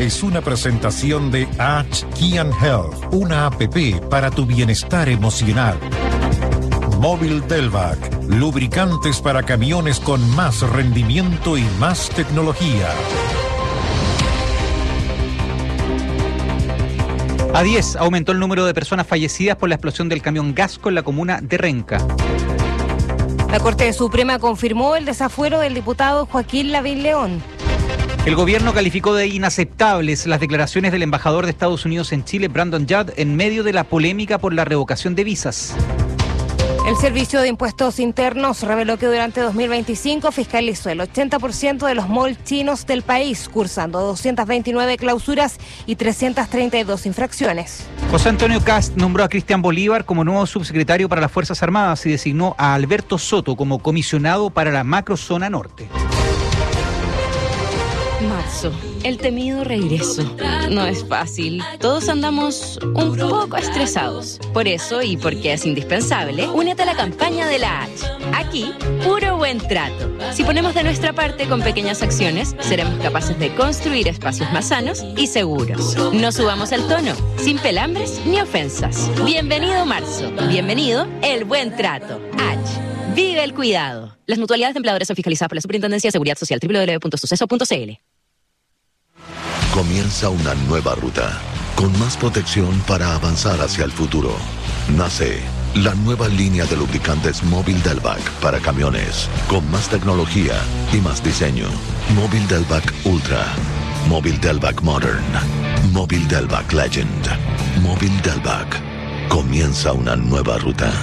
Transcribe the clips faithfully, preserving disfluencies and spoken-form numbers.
es una presentación de H Key and Health, una app para tu bienestar emocional. Móvil Delvac, lubricantes para camiones con más rendimiento y más tecnología. A diez aumentó el número de personas fallecidas por la explosión del camión Gasco en la comuna de Renca. La Corte Suprema confirmó el desafuero del diputado Joaquín Lavín León. El gobierno calificó de inaceptables las declaraciones del embajador de Estados Unidos en Chile, Brandon Judd, en medio de la polémica por la revocación de visas. El Servicio de Impuestos Internos reveló que durante dos mil veinticinco fiscalizó el ochenta por ciento de los malls chinos del país, cursando doscientas veintinueve clausuras y trescientas treinta y dos infracciones. José Antonio Kast nombró a Cristian Bolívar como nuevo subsecretario para las Fuerzas Armadas y designó a Alberto Soto como comisionado para la macrozona norte. Marzo, el temido regreso. No es fácil. Todos andamos un poco estresados. Por eso, y porque es indispensable, únete a la campaña de la H. Aquí, puro buen trato. Si ponemos de nuestra parte con pequeñas acciones, seremos capaces de construir espacios más sanos y seguros. No subamos el tono, sin pelambres ni ofensas. Bienvenido marzo. Bienvenido el buen trato. H. Vive el cuidado. Las mutualidades de empleadores son fiscalizadas por la Superintendencia de Seguridad Social. doble u doble u doble u punto suceso punto c l. Comienza una nueva ruta, con más protección para avanzar hacia el futuro. Nace la nueva línea de lubricantes Móvil Delvac para camiones, con más tecnología y más diseño. Móvil Delvac Ultra, Móvil Delvac Modern, Móvil Delvac Legend, Móvil Delvac. Comienza una nueva ruta.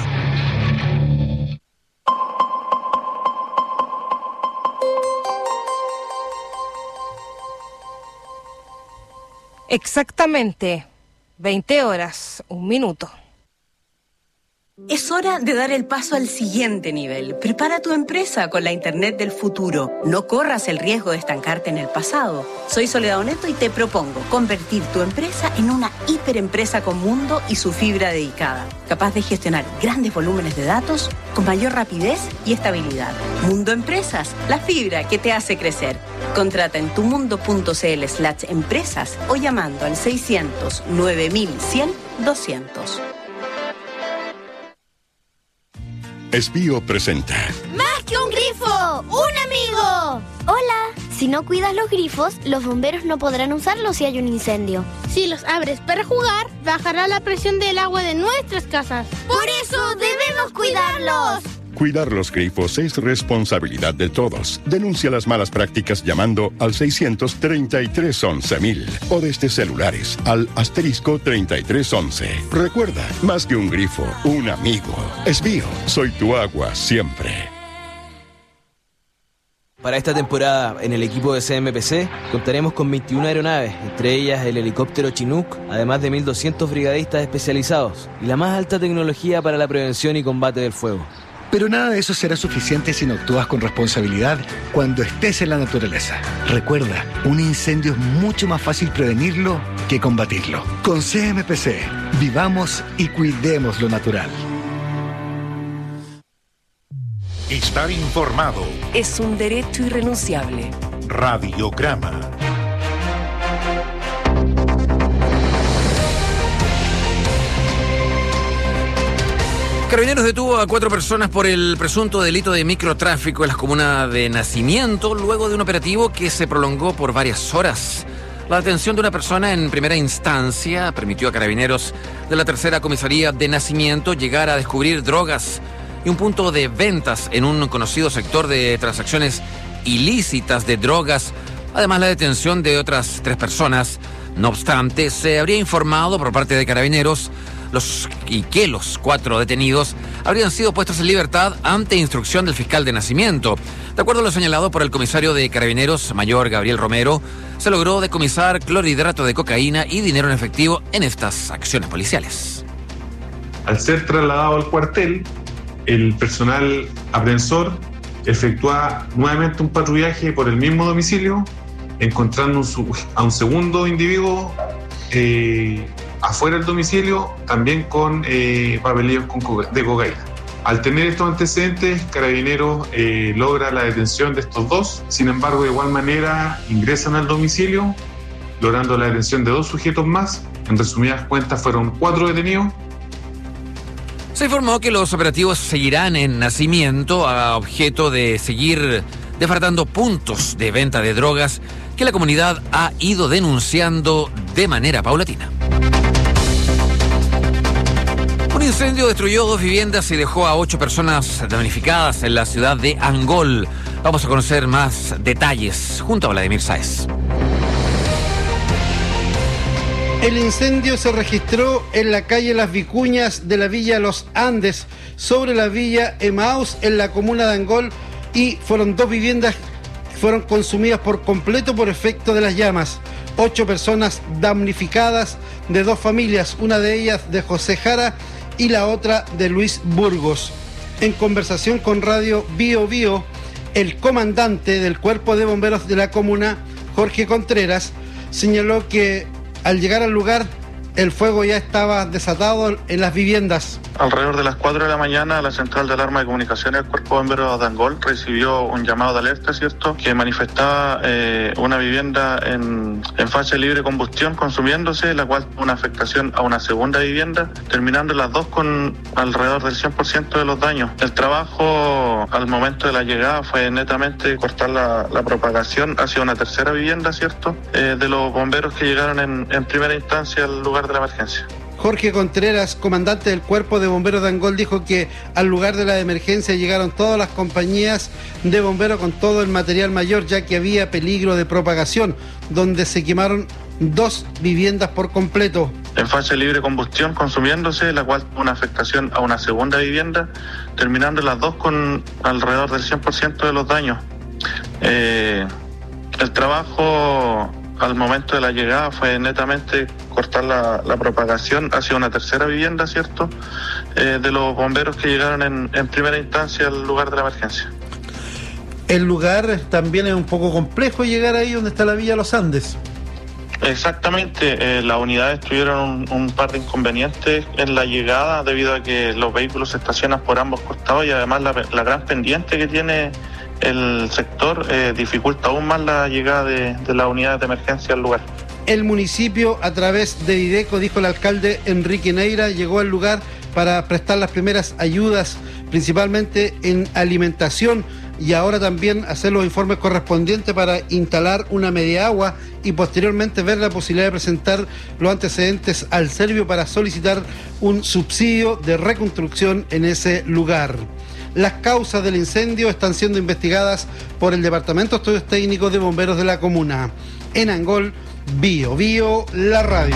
Exactamente veinte horas, un minuto. Es hora de dar el paso al siguiente nivel. Prepara tu empresa con la Internet del futuro. No corras el riesgo de estancarte en el pasado. Soy Soledad Oneto y te propongo convertir tu empresa en una hiperempresa con mundo y su fibra dedicada, capaz de gestionar grandes volúmenes de datos con mayor rapidez y estabilidad. Mundo Empresas, la fibra que te hace crecer. Contrata en tumundo.cl slash empresas o llamando al seiscientos nueve mil cien doscientos. Espío presenta ¡Más que un grifo! ¡Un amigo! Hola. Si no cuidas los grifos, los bomberos no podrán usarlos si hay un incendio. Si los abres para jugar, bajará la presión del agua de nuestras casas. ¡Por eso debemos cuidarlos! Cuidar los grifos es responsabilidad de todos. Denuncia las malas prácticas llamando al seiscientos treinta y tres once mil o desde celulares al asterisco treinta y tres once. Recuerda, más que un grifo, un amigo. Espío, soy tu agua siempre. Para esta temporada, en el equipo de C M P C, contaremos con veintiuna aeronaves, entre ellas el helicóptero Chinook, además de mil doscientos brigadistas especializados y la más alta tecnología para la prevención y combate del fuego. Pero nada de eso será suficiente si no actúas con responsabilidad cuando estés en la naturaleza. Recuerda, un incendio es mucho más fácil prevenirlo que combatirlo. Con C M P C, vivamos y cuidemos lo natural. Estar informado es un derecho irrenunciable. Radiograma. Carabineros detuvo a cuatro personas por el presunto delito de microtráfico en las comunas de Nacimiento, luego de un operativo que se prolongó por varias horas. La detención de una persona en primera instancia permitió a Carabineros de la tercera comisaría de Nacimiento llegar a descubrir drogas y un punto de ventas en un conocido sector de transacciones ilícitas de drogas, además la detención de otras tres personas. No obstante, se habría informado por parte de Carabineros los y que los cuatro detenidos habrían sido puestos en libertad ante instrucción del fiscal de Nacimiento. De acuerdo a lo señalado por el comisario de Carabineros, mayor Gabriel Romero, se logró decomisar clorhidrato de cocaína y dinero en efectivo en estas acciones policiales. Al ser trasladado al cuartel, el personal aprensor efectúa nuevamente un patrullaje por el mismo domicilio, encontrando un, a un segundo individuo eh, afuera del domicilio, también con eh, papelillos con co- de cocaína. Al tener estos antecedentes, Carabineros eh, logra la detención de estos dos. Sin embargo, de igual manera, ingresan al domicilio logrando la detención de dos sujetos más. En resumidas cuentas, fueron cuatro detenidos. Se informó que los operativos seguirán en Nacimiento a objeto de seguir defraudando puntos de venta de drogas que la comunidad ha ido denunciando de manera paulatina. Un incendio destruyó dos viviendas y dejó a ocho personas damnificadas en la ciudad de Angol. Vamos a conocer más detalles junto a Vladimir Sáez. El incendio se registró en la calle Las Vicuñas de la Villa Los Andes, sobre la Villa Emaús en la comuna de Angol, y fueron dos viviendas que fueron consumidas por completo por efecto de las llamas. Ocho personas damnificadas de dos familias, una de ellas de José Jara y la otra de Luis Burgos. En conversación con Radio Bio Bio, el comandante del Cuerpo de Bomberos de la comuna, Jorge Contreras, señaló que al llegar al lugar el fuego ya estaba desatado en las viviendas. Alrededor de las cuatro de la mañana, la Central de Alarma de Comunicaciones del Cuerpo de Bomberos de Angol recibió un llamado de alerta, ¿cierto?, que manifestaba eh, una vivienda en, en fase de libre combustión consumiéndose, la cual tuvo una afectación a una segunda vivienda, terminando las dos con alrededor del cien por ciento de los daños. El trabajo al momento de la llegada fue netamente cortar la, la propagación hacia una tercera vivienda, ¿cierto?, eh, de los bomberos que llegaron en, en primera instancia al lugar de la emergencia. Jorge Contreras, comandante del Cuerpo de Bomberos de Angol, dijo que al lugar de la emergencia llegaron todas las compañías de bomberos con todo el material mayor, ya que había peligro de propagación, donde se quemaron dos viviendas por completo. En fase de libre combustión consumiéndose, la cual tuvo una afectación a una segunda vivienda, terminando las dos con alrededor del cien por ciento de los daños. Eh, el trabajo al momento de la llegada fue netamente cortar la, la propagación hacia una tercera vivienda, ¿cierto?, eh, de los bomberos que llegaron en, en primera instancia al lugar de la emergencia. El lugar también es un poco complejo llegar ahí donde está la Villa Los Andes. Exactamente, eh, las unidades tuvieron un, un par de inconvenientes en la llegada debido a que los vehículos se estacionan por ambos costados y además la, la gran pendiente que tiene el sector eh, dificulta aún más la llegada de, de las unidades de emergencia al lugar. El municipio, a través de Dideco, dijo el alcalde Enrique Neira, llegó al lugar para prestar las primeras ayudas, principalmente en alimentación, y ahora también hacer los informes correspondientes para instalar una media agua y posteriormente ver la posibilidad de presentar los antecedentes al Servio para solicitar un subsidio de reconstrucción en ese lugar. Las causas del incendio están siendo investigadas por el Departamento de Estudios Técnicos de Bomberos de la comuna. En Angol, Bio Bio, la radio.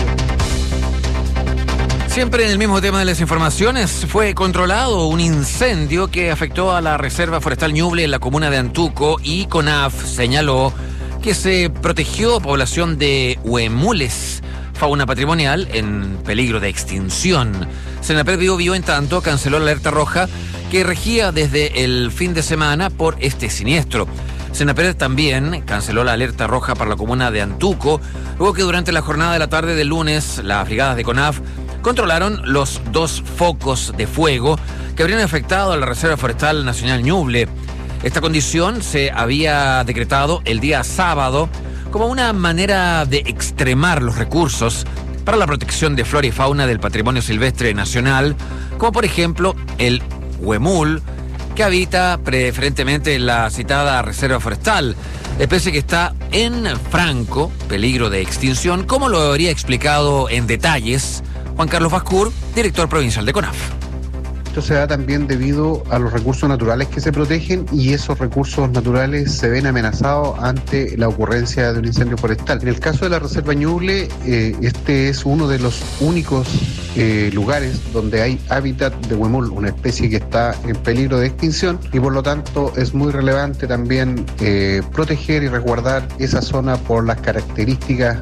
Siempre en el mismo tema de las informaciones, fue controlado un incendio que afectó a la Reserva Forestal Ñuble en la comuna de Antuco, y CONAF señaló que se protegió población de huemules, fauna patrimonial en peligro de extinción. Senapred Bio Bio, en tanto, canceló la alerta roja que regía desde el fin de semana por este siniestro. Senapred también canceló la alerta roja para la comuna de Antuco, luego que durante la jornada de la tarde del lunes las brigadas de CONAF controlaron los dos focos de fuego que habrían afectado a la Reserva Forestal Nacional Ñuble. Esta condición se había decretado el día sábado como una manera de extremar los recursos para la protección de flora y fauna del patrimonio silvestre nacional, como por ejemplo el huemul, que habita preferentemente en la citada reserva forestal, especie que está en franco peligro de extinción, como lo habría explicado en detalles Juan Carlos Bascur, director provincial de CONAF. Esto se da también debido a los recursos naturales que se protegen, y esos recursos naturales se ven amenazados ante la ocurrencia de un incendio forestal. En el caso de la Reserva Ñuble, eh, este es uno de los únicos eh, lugares donde hay hábitat de huemul, una especie que está en peligro de extinción, y por lo tanto es muy relevante también eh, proteger y resguardar esa zona por las características.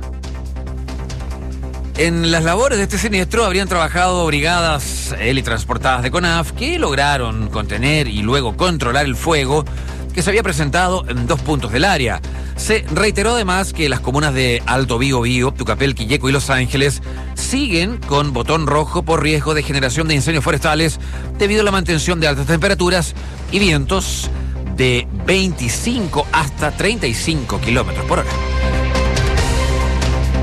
En las labores de este siniestro habrían trabajado brigadas helitransportadas de CONAF que lograron contener y luego controlar el fuego que se había presentado en dos puntos del área. Se reiteró además que las comunas de Alto Biobío, Tucapel, Quilleco y Los Ángeles siguen con botón rojo por riesgo de generación de incendios forestales debido a la mantención de altas temperaturas y vientos de veinticinco hasta treinta y cinco kilómetros por hora.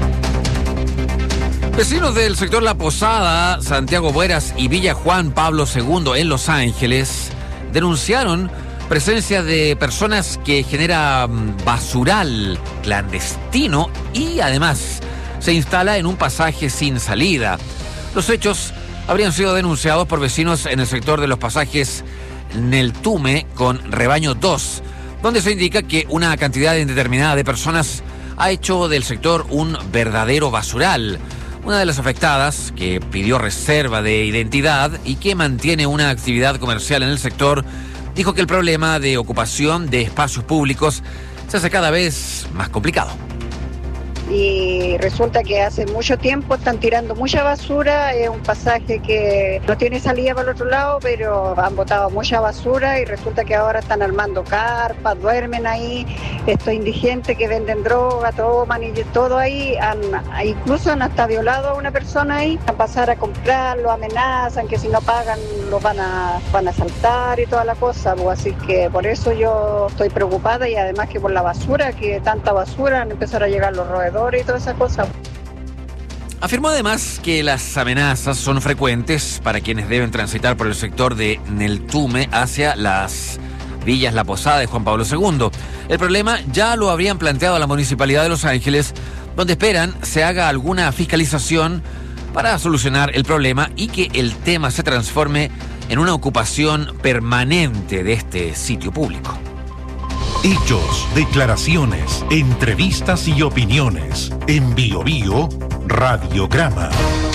Vecinos del sector La Posada, Santiago Bueras y Villa Juan Pablo segundo en Los Ángeles denunciaron presencia de personas que generan basural clandestino y además se instala en un pasaje sin salida. Los hechos habrían sido denunciados por vecinos en el sector de los pasajes Neltume con Rebaño dos, donde se indica que una cantidad indeterminada de personas ha hecho del sector un verdadero basural. Una de las afectadas, que pidió reserva de identidad y que mantiene una actividad comercial en el sector, dijo que el problema de ocupación de espacios públicos se hace cada vez más complicado. Y resulta que hace mucho tiempo están tirando mucha basura, es un pasaje que no tiene salida para el otro lado, pero han botado mucha basura y resulta que ahora están armando carpas, duermen ahí, estos indigentes que venden droga, toman y todo ahí, han, incluso han hasta violado a una persona ahí, a pasar a comprarlo, amenazan que si no pagan los van a, van a asaltar y toda la cosa, pues así que por eso yo estoy preocupada y además que por la basura, que tanta basura, han empezado a llegar los roedores y toda esa cosa. Afirmó además que las amenazas son frecuentes para quienes deben transitar por el sector de Neltume hacia las villas La Posada de Juan Pablo segundo. El problema ya lo habrían planteado a la Municipalidad de Los Ángeles, donde esperan se haga alguna fiscalización para solucionar el problema y que el tema se transforme en una ocupación permanente de este sitio público. Hechos, declaraciones, entrevistas y opiniones. En Bio Bio, Radiograma.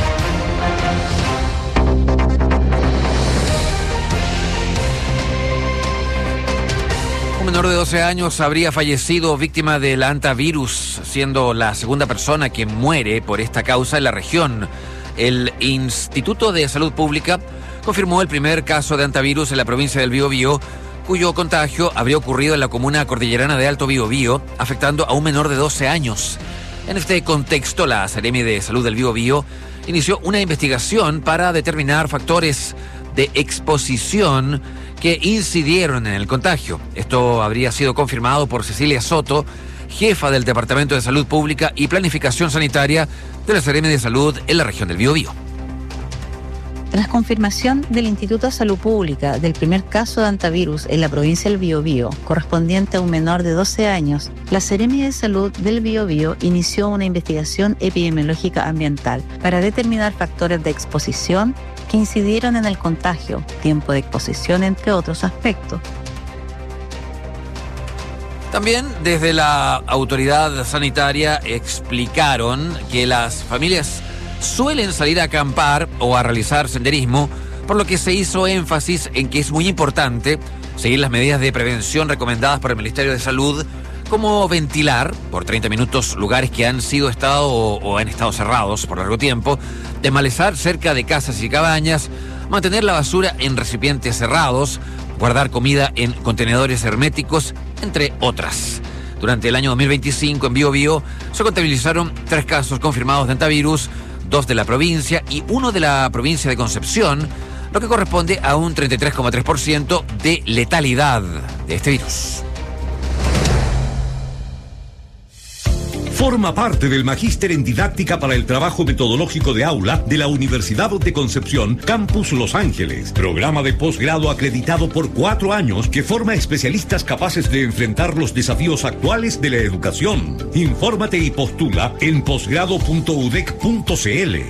Un menor de doce años habría fallecido víctima del hantavirus, siendo la segunda persona que muere por esta causa en la región. El Instituto de Salud Pública confirmó el primer caso de hantavirus en la provincia del Biobío, cuyo contagio habría ocurrido en la comuna cordillerana de Alto Biobío, afectando a un menor de doce años. En este contexto, la Seremi de Salud del Biobío inició una investigación para determinar factores de exposición que incidieron en el contagio. Esto habría sido confirmado por Cecilia Soto, jefa del Departamento de Salud Pública y Planificación Sanitaria de la Seremi de Salud en la región del Biobío. Tras confirmación del Instituto de Salud Pública del primer caso de hantavirus en la provincia del Biobío, correspondiente a un menor de doce años, la Seremi de Salud del Biobío inició una investigación epidemiológica ambiental para determinar factores de exposición que incidieron en el contagio, tiempo de exposición, entre otros aspectos. También desde la autoridad sanitaria explicaron que las familias suelen salir a acampar o a realizar senderismo, por lo que se hizo énfasis en que es muy importante seguir las medidas de prevención recomendadas por el Ministerio de Salud, como ventilar por treinta minutos lugares que han sido estado o, o han estado cerrados por largo tiempo, desmalezar cerca de casas y cabañas, mantener la basura en recipientes cerrados, guardar comida en contenedores herméticos, entre otras. Durante el año dos mil veinticinco en Biobío se contabilizaron tres casos confirmados de hantavirus, dos de la provincia y uno de la provincia de Concepción, lo que corresponde a un treinta y tres coma tres por ciento de letalidad de este virus. Forma parte del Magíster en Didáctica para el Trabajo Metodológico de Aula de la Universidad de Concepción, Campus Los Ángeles. Programa de posgrado acreditado por cuatro años que forma especialistas capaces de enfrentar los desafíos actuales de la educación. Infórmate y postula en posgrado punto u d e c punto c l.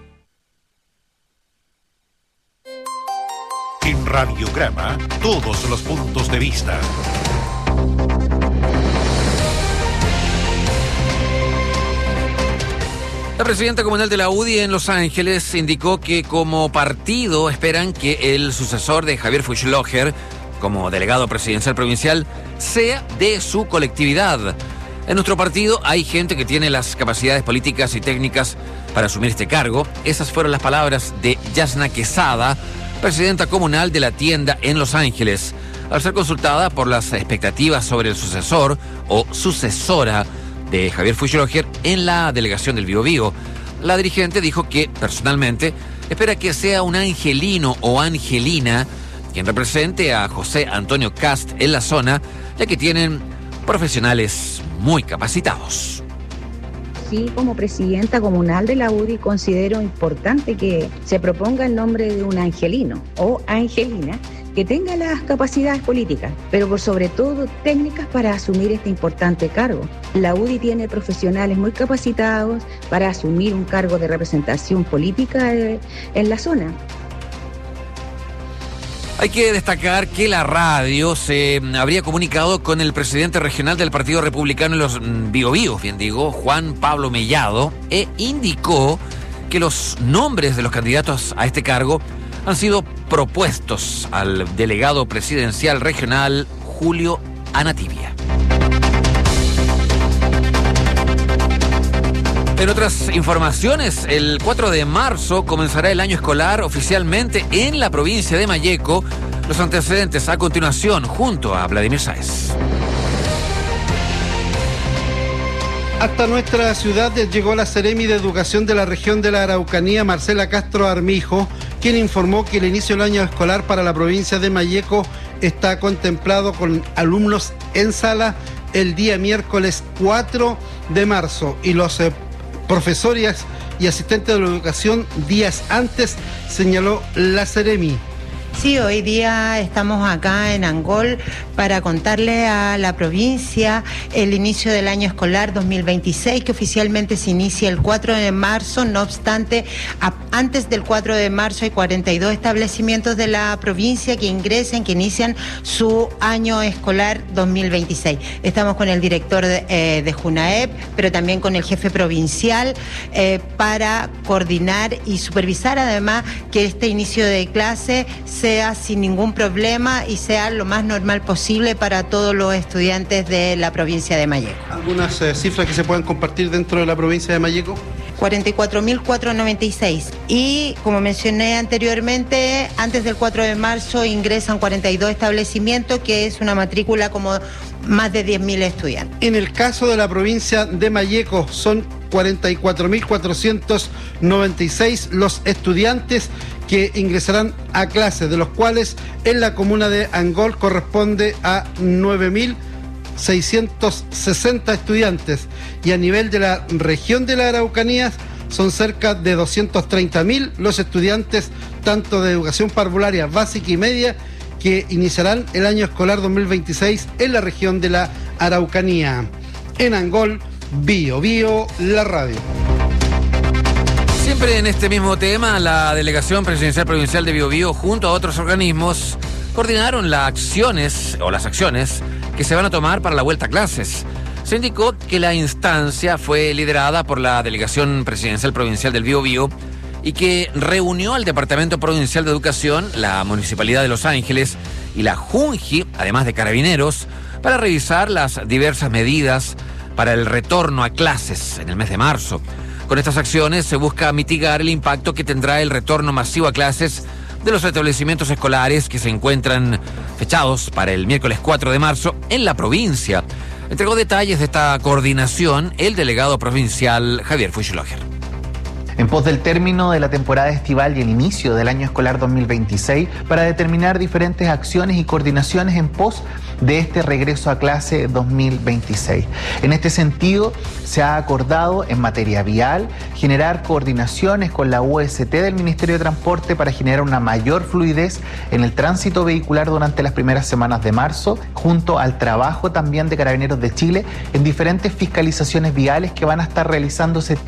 En Radiograma, todos los puntos de vista. La presidenta comunal de la U D I en Los Ángeles indicó que como partido esperan que el sucesor de Javier Fuchsloger, como delegado presidencial provincial, sea de su colectividad. En nuestro partido hay gente que tiene las capacidades políticas y técnicas para asumir este cargo. Esas fueron las palabras de Yasna Quesada, presidenta comunal de La Tienda en Los Ángeles, al ser consultada por las expectativas sobre el sucesor o sucesora de Javier Fuchsloger en la delegación del Biobío. La dirigente dijo que personalmente espera que sea un angelino o angelina quien represente a José Antonio Cast en la zona, ya que tienen profesionales muy capacitados. sí, como presidenta comunal de la U D I, considero importante que se proponga el nombre de un angelino o angelina que tenga las capacidades políticas, pero por sobre todo técnicas para asumir este importante cargo. La U D I tiene profesionales muy capacitados para asumir un cargo de representación política en la zona. Hay que destacar que la radio se habría comunicado con el presidente regional del Partido Republicano en los Biobíos, bien digo, Juan Pablo Mellado, e indicó que los nombres de los candidatos a este cargo han sido propuestos al delegado presidencial regional Julio Anatibia. En otras informaciones, el cuatro de marzo comenzará el año escolar oficialmente en la provincia de Malleco. Los antecedentes a continuación junto a Vladimir Sáez. Hasta nuestra ciudad llegó la Seremi de Educación de la región de la Araucanía, Marcela Castro Armijo, quien informó que el inicio del año escolar para la provincia de Malleco está contemplado con alumnos en sala el día miércoles cuatro de marzo y los eh, profesores y asistentes de la educación días antes, señaló la Seremi. Sí, hoy día estamos acá en Angol para contarle a la provincia el inicio del año escolar dos mil veintiséis, que oficialmente se inicia el cuatro de marzo. No obstante, a, antes del cuatro de marzo hay cuarenta y dos establecimientos de la provincia que ingresan, que inician su año escolar dos mil veintiséis. Estamos con el director de, eh, de JUNAEP, pero también con el jefe provincial eh, para coordinar y supervisar además que este inicio de clase se sea sin ningún problema y sea lo más normal posible para todos los estudiantes de la provincia de Malleco. ¿Algunas eh, cifras que se puedan compartir dentro de la provincia de Malleco? cuarenta y cuatro mil cuatrocientos noventa y seis. Y como mencioné anteriormente, antes del cuatro de marzo ingresan cuarenta y dos establecimientos, que es una matrícula como más de diez mil estudiantes. En el caso de la provincia de Malleco son cuarenta y cuatro mil cuatrocientos noventa y seis los estudiantes que ingresarán a clases, de los cuales en la comuna de Angol corresponde a nueve mil seiscientos sesenta estudiantes y a nivel de la región de la Araucanía son cerca de doscientos treinta mil los estudiantes tanto de educación parvularia básica y media que iniciarán el año escolar dos mil veintiséis en la región de la Araucanía. En Angol, Bio Bio, la radio. Siempre en este mismo tema, la Delegación Presidencial Provincial de Biobío junto a otros organismos coordinaron las acciones o las acciones que se van a tomar para la vuelta a clases. Se indicó que la instancia fue liderada por la Delegación Presidencial Provincial del Biobío y que reunió al Departamento Provincial de Educación, la Municipalidad de Los Ángeles y la JUNJI, además de Carabineros, para revisar las diversas medidas para el retorno a clases en el mes de marzo. Con estas acciones se busca mitigar el impacto que tendrá el retorno masivo a clases de los establecimientos escolares que se encuentran fechados para el miércoles cuatro de marzo en la provincia. Entregó detalles de esta coordinación el delegado provincial Javier Fuchsloger. En pos del término de la temporada estival y el inicio del año escolar dos mil veintiséis, para determinar diferentes acciones y coordinaciones en pos de este regreso a clase dos mil veintiséis. En este sentido, se ha acordado en materia vial generar coordinaciones con la U S T del Ministerio de Transporte para generar una mayor fluidez en el tránsito vehicular durante las primeras semanas de marzo, junto al trabajo también de Carabineros de Chile en diferentes fiscalizaciones viales que van a estar realizándose.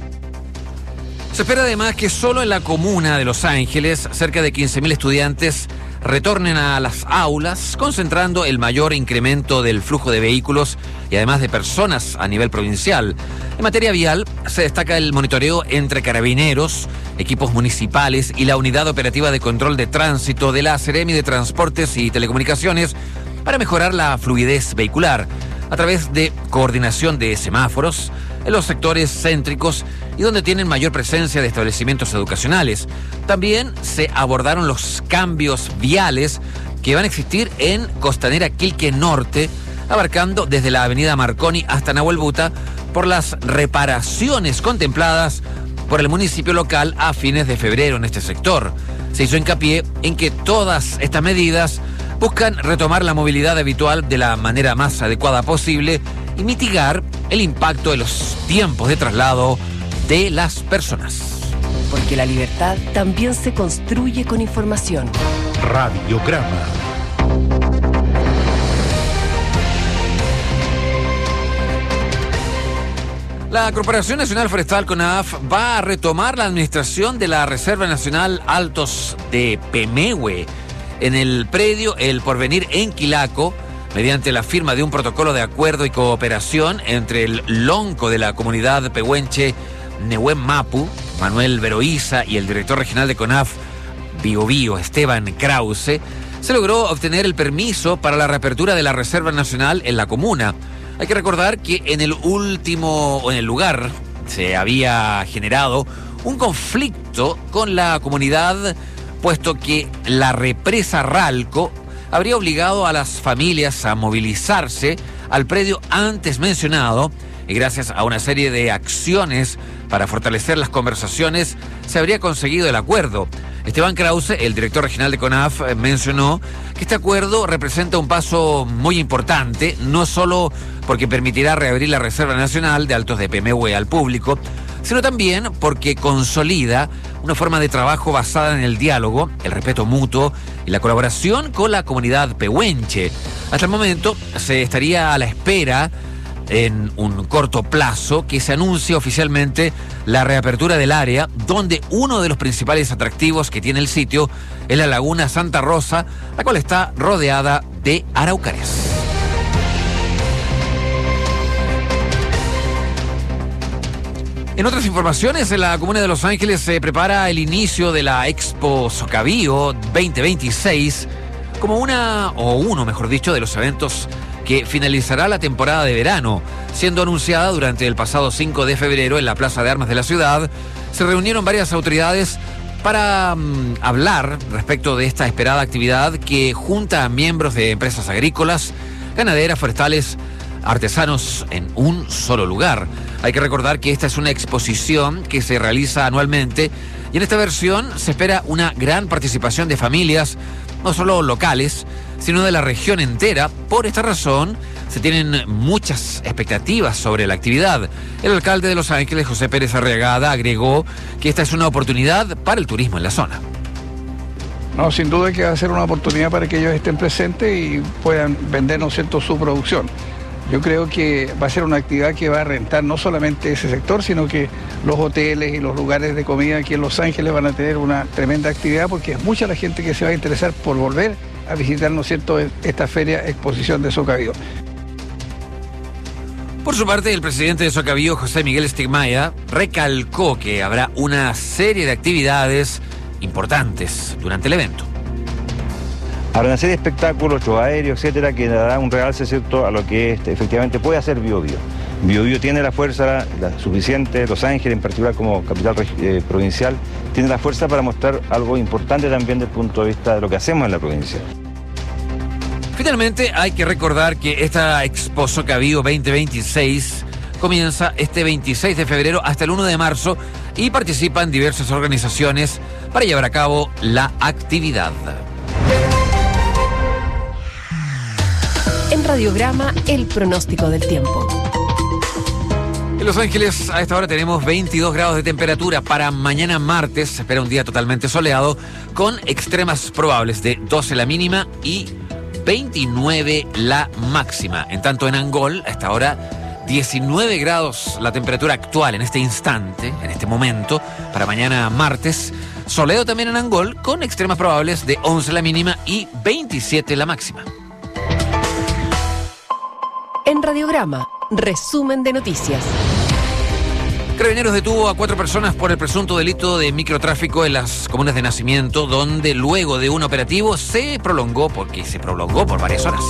Se espera además que solo en la comuna de Los Ángeles cerca de quince mil estudiantes retornen a las aulas, concentrando el mayor incremento del flujo de vehículos y además de personas a nivel provincial. En materia vial, se destaca el monitoreo entre carabineros, equipos municipales y la Unidad Operativa de Control de Tránsito de la Seremi de Transportes y Telecomunicaciones para mejorar la fluidez vehicular a través de coordinación de semáforos en los sectores céntricos y donde tienen mayor presencia de establecimientos educacionales. También se abordaron los cambios viales que van a existir en Costanera Quilque Norte, abarcando desde la avenida Marconi hasta Nahuelbuta, por las reparaciones contempladas por el municipio local a fines de febrero en este sector. Se hizo hincapié en que todas estas medidas buscan retomar la movilidad habitual de la manera más adecuada posible y mitigar el impacto de los tiempos de traslado de las personas. Porque la libertad también se construye con información. Radiograma. La Corporación Nacional Forestal CONAF va a retomar la administración de la Reserva Nacional Altos de Pemehue en el predio El Porvenir en Quilaco, mediante la firma de un protocolo de acuerdo y cooperación entre el lonco de la comunidad pehuenche Nehuen Mapu, Manuel Veroiza, y el director regional de CONAF Biobío, Esteban Krause. Se logró obtener el permiso para la reapertura de la Reserva Nacional en la comuna. Hay que recordar que en el último, o en el lugar, se había generado un conflicto con la comunidad, puesto que la represa Ralco habría obligado a las familias a movilizarse al predio antes mencionado, y gracias a una serie de acciones para fortalecer las conversaciones se habría conseguido el acuerdo. Esteban Krause, el director regional de CONAF, mencionó que este acuerdo representa un paso muy importante, no solo porque permitirá reabrir la Reserva Nacional de Altos de Pemehue al público, sino también porque consolida una forma de trabajo basada en el diálogo, el respeto mutuo y la colaboración con la comunidad pehuenche. Hasta el momento se estaría a la espera, en un corto plazo, que se anuncie oficialmente la reapertura del área, donde uno de los principales atractivos que tiene el sitio es la Laguna Santa Rosa, la cual está rodeada de araucarias. En otras informaciones, en la comuna de Los Ángeles se prepara el inicio de la Expo Socavio veinte veintiséis como una, o uno mejor dicho, de los eventos que finalizará la temporada de verano. Siendo anunciada durante el pasado cinco de febrero en la Plaza de Armas de la ciudad, se reunieron varias autoridades para um, hablar respecto de esta esperada actividad que junta a miembros de empresas agrícolas, ganaderas, forestales, artesanos en un solo lugar. Hay que recordar que esta es una exposición que se realiza anualmente y en esta versión se espera una gran participación de familias, no solo locales, sino de la región entera. Por esta razón, se tienen muchas expectativas sobre la actividad. El alcalde de Los Ángeles, José Pérez Arriagada, agregó que esta es una oportunidad para el turismo en la zona. No, sin duda que va a ser una oportunidad para que ellos estén presentes y puedan vender, ¿no es cierto?, su producción. Yo creo que va a ser una actividad que va a rentar no solamente ese sector, sino que los hoteles y los lugares de comida aquí en Los Ángeles van a tener una tremenda actividad, porque es mucha la gente que se va a interesar por volver a visitar, ¿no es cierto?, esta feria exposición de Socavio. Por su parte, el presidente de Socavio, José Miguel Stigmaya, recalcó que habrá una serie de actividades importantes durante el evento. Habrá una serie de espectáculos, show aéreo, etcétera, que dará un realce, ¿cierto?, a lo que este, efectivamente puede hacer Biobío. Biobío tiene la fuerza la suficiente, Los Ángeles en particular como capital eh, provincial, tiene la fuerza para mostrar algo importante también desde el punto de vista de lo que hacemos en la provincia. Finalmente, hay que recordar que esta Expo Socavio veinte veintiséis comienza este veintiséis de febrero hasta el uno de marzo y participan diversas organizaciones para llevar a cabo la actividad. En Radiograma, el pronóstico del tiempo. En Los Ángeles a esta hora tenemos veintidós grados de temperatura. Para mañana martes se espera un día totalmente soleado con extremas probables de doce la mínima y veintinueve la máxima. En tanto en Angol a esta hora diecinueve grados la temperatura actual en este instante, en este momento. Para mañana martes soleado también en Angol con extremas probables de once la mínima y veintisiete la máxima. En Radiograma, resumen de noticias. Carabineros detuvo a cuatro personas por el presunto delito de microtráfico en las comunas de Nacimiento, donde luego de un operativo se prolongó, porque se prolongó por varias horas.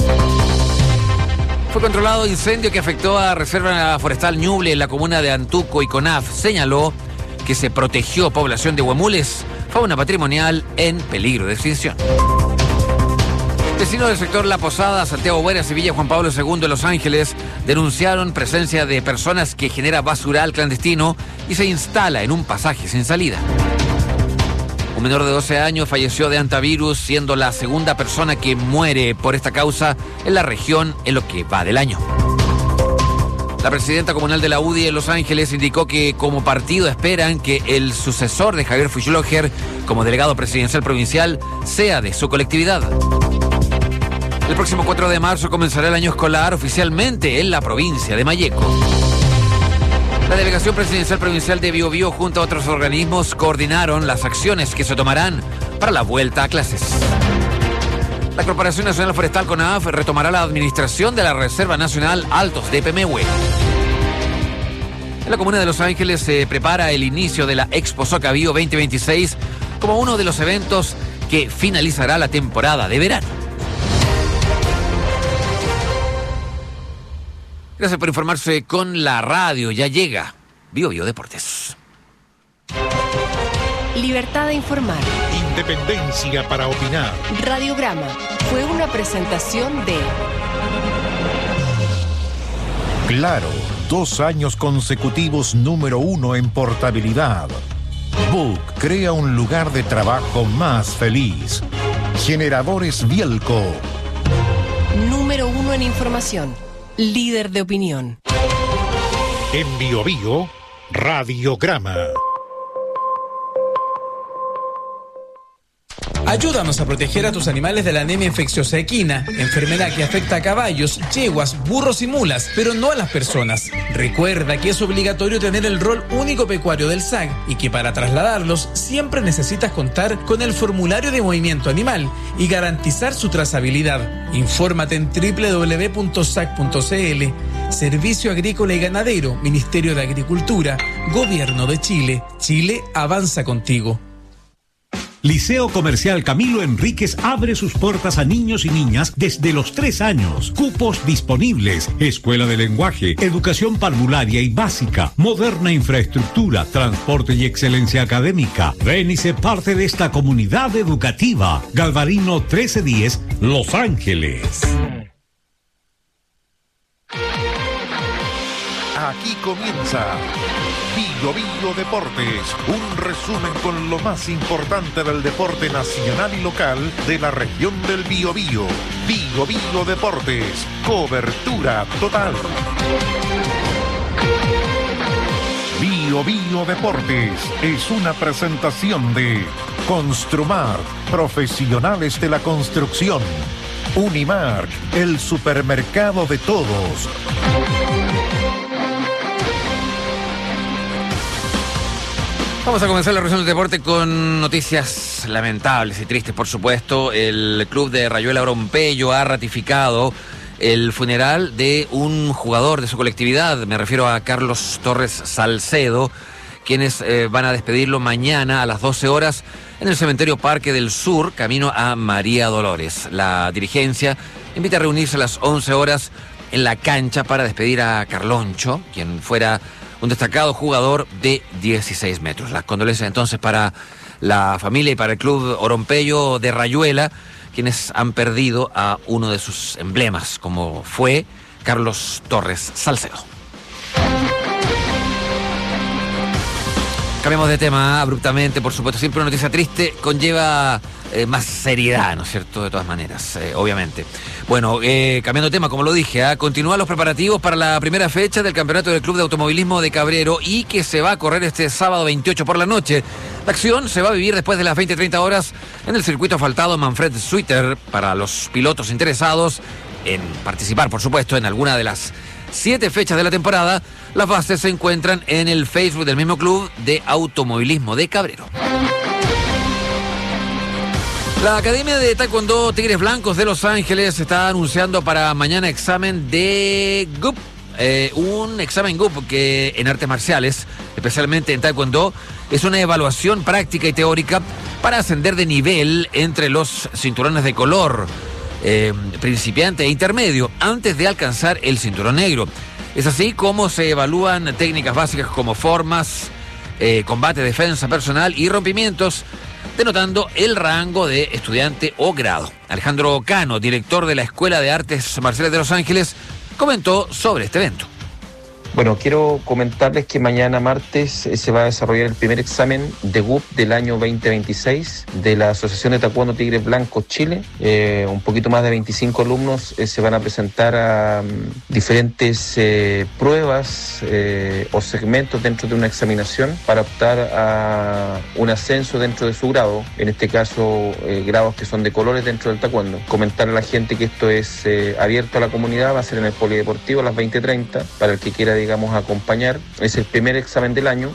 Fue controlado incendio que afectó a Reserva Forestal Ñuble en la comuna de Antuco y CONAF señaló que se protegió población de huemules, fauna patrimonial en peligro de extinción. Vecinos del sector La Posada, Santiago Buenas y Villa Juan Pablo segundo en Los Ángeles denunciaron presencia de personas que genera basural clandestino y se instala en un pasaje sin salida. Un menor de doce años falleció de antivirus, siendo la segunda persona que muere por esta causa en la región en lo que va del año. La presidenta comunal de la U D I en Los Ángeles indicó que como partido esperan que el sucesor de Javier Fischlocher como delegado presidencial provincial sea de su colectividad. El próximo cuatro de marzo comenzará el año escolar oficialmente en la provincia de Malleco. La delegación presidencial provincial de Biobío junto a otros organismos coordinaron las acciones que se tomarán para la vuelta a clases. La Corporación Nacional Forestal CONAF retomará la administración de la Reserva Nacional Altos de Pemehue. En la comuna de Los Ángeles se prepara el inicio de la Expo Soca Bio veinte veintiséis como uno de los eventos que finalizará la temporada de verano. Gracias por informarse con la radio. Ya llega Bio Bio Deportes. Libertad de informar. Independencia para opinar. Radiograma fue una presentación de Claro, dos años consecutivos número uno en portabilidad. Book crea un lugar de trabajo más feliz. Generadores Bielco. Número uno en información. Líder de opinión. En Bio Bio, Radiograma. Ayúdanos a proteger a tus animales de la anemia infecciosa equina, enfermedad que afecta a caballos, yeguas, burros y mulas, pero no a las personas. Recuerda que es obligatorio tener el rol único pecuario del S A C y que para trasladarlos siempre necesitas contar con el formulario de movimiento animal y garantizar su trazabilidad. Infórmate en doble u doble u doble u punto s a c punto c l. Servicio Agrícola y Ganadero, Ministerio de Agricultura, Gobierno de Chile. Chile avanza contigo. Liceo Comercial Camilo Enríquez abre sus puertas a niños y niñas desde los tres años. Cupos disponibles. Escuela de lenguaje, educación parvularia y básica, moderna infraestructura, transporte y excelencia académica. Ven y sé parte de esta comunidad educativa. Galvarino trece diez, Los Ángeles. Aquí comienza Bio Bio Deportes, un resumen con lo más importante del deporte nacional y local de la región del Biobío. Bio Bio Deportes, cobertura total. Bio Bio Deportes es una presentación de Construmar, profesionales de la construcción. Unimark, el supermercado de todos. Vamos a comenzar la reunión del deporte con noticias lamentables y tristes, por supuesto. El club de Rayuela Oropello ha ratificado el funeral de un jugador de su colectividad. Me refiero a Carlos Torres Salcedo, quienes eh, van a despedirlo mañana a las doce horas en el Cementerio Parque del Sur, camino a María Dolores. La dirigencia invita a reunirse a las once horas en la cancha para despedir a Carloncho, quien fuera un destacado jugador de dieciséis metros. Las condolencias entonces para la familia y para el club Oropello de Rayuela, quienes han perdido a uno de sus emblemas, como fue Carlos Torres Salcedo. Cambiamos de tema abruptamente, por supuesto. Siempre una noticia triste conlleva eh, más seriedad, ¿no es cierto? De todas maneras, eh, obviamente. Bueno, eh, cambiando de tema, como lo dije, ¿eh? continúan los preparativos para la primera fecha del Campeonato del Club de Automovilismo de Cabrero y que se va a correr este sábado veintiocho por la noche. La acción se va a vivir después de las veinte treinta horas en el circuito asfaltado Manfred Suiter para los pilotos interesados en participar, por supuesto, en alguna de las siete fechas de la temporada. Las bases se encuentran en el Facebook del mismo Club de Automovilismo de Cabrero. La Academia de Taekwondo Tigres Blancos de Los Ángeles está anunciando para mañana examen de G U P, eh, un examen G U P que en artes marciales, especialmente en Taekwondo, es una evaluación práctica y teórica para ascender de nivel entre los cinturones de color eh, principiante e intermedio antes de alcanzar el cinturón negro. Es así como se evalúan técnicas básicas como formas, eh, combate, defensa personal y rompimientos, denotando el rango de estudiante o grado. Alejandro Cano, director de la Escuela de Artes Marciales de Los Ángeles, comentó sobre este evento. Bueno, quiero comentarles que mañana martes eh, se va a desarrollar el primer examen de G U P del año veinte veintiséis de la Asociación de Taekwondo Tigres Blancos Chile. Eh, un poquito más de veinticinco alumnos eh, se van a presentar a um, diferentes eh, pruebas eh, o segmentos dentro de una examinación para optar a un ascenso dentro de su grado, en este caso eh, grados que son de colores dentro del taekwondo. Comentar a la gente que esto es eh, abierto a la comunidad, va a ser en el Polideportivo a las veinte treinta, para el que quiera, digamos, acompañar. Es el primer examen del año.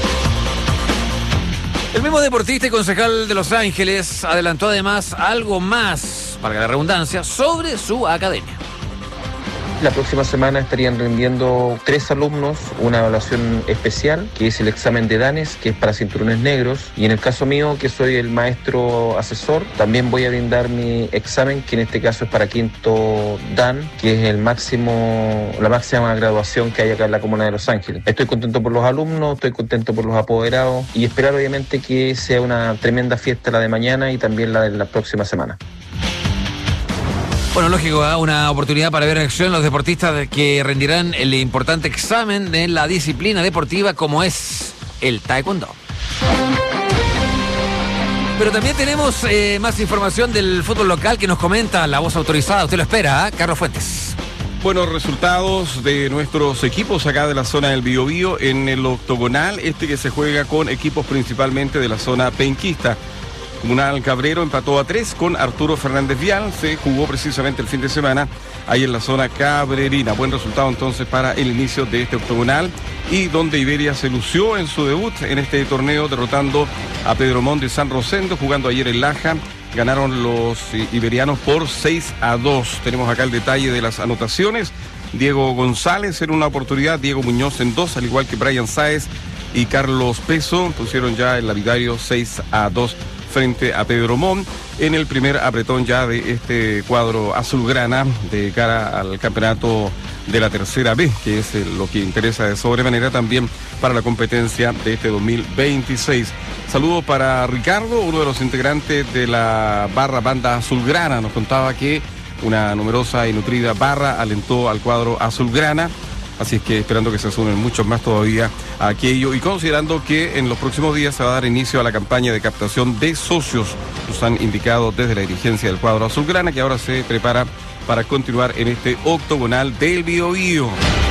El mismo deportista y concejal de Los Ángeles adelantó además algo más, para la redundancia, sobre su academia. La próxima semana estarían rindiendo tres alumnos una evaluación especial, que es el examen de danes, que es para cinturones negros. Y en el caso mío, que soy el maestro asesor, también voy a brindar mi examen, que en este caso es para quinto dan, que es el máximo, la máxima graduación que hay acá en la comuna de Los Ángeles. Estoy contento por los alumnos, estoy contento por los apoderados y esperar obviamente que sea una tremenda fiesta la de mañana y también la de la próxima semana. Bueno, lógico, ¿eh? Una oportunidad para ver en acción los deportistas que rendirán el importante examen de la disciplina deportiva como es el taekwondo. Pero también tenemos eh, más información del fútbol local que nos comenta la voz autorizada. Usted lo espera, ¿eh? Carlos Fuentes. Buenos resultados de nuestros equipos acá de la zona del Biobío en el octogonal, este que se juega con equipos principalmente de la zona penquista. Comunal Cabrero empató a tres con Arturo Fernández Vial, se jugó precisamente el fin de semana ahí en la zona cabrerina. Buen resultado entonces para el inicio de este octogonal, y donde Iberia se lució en su debut en este torneo derrotando a Pedro Montt de San Rosendo, jugando ayer en Laja. Ganaron los iberianos por seis a dos. Tenemos acá el detalle de las anotaciones. Diego González en una oportunidad, Diego Muñoz en dos, al igual que Brian Sáez y Carlos Peso pusieron ya el lapidario seis a dos frente a Pedro Montt en el primer apretón ya de este cuadro azulgrana de cara al campeonato de la tercera B, que es lo que interesa de sobremanera también para la competencia de este dos mil veintiséis. Saludos para Ricardo, uno de los integrantes de la barra banda azulgrana. Nos contaba que una numerosa y nutrida barra alentó al cuadro azulgrana. Así es que esperando que se sumen muchos más todavía a aquello, y considerando que en los próximos días se va a dar inicio a la campaña de captación de socios. Nos han indicado desde la dirigencia del cuadro azulgrana que ahora se prepara para continuar en este octogonal del Biobío.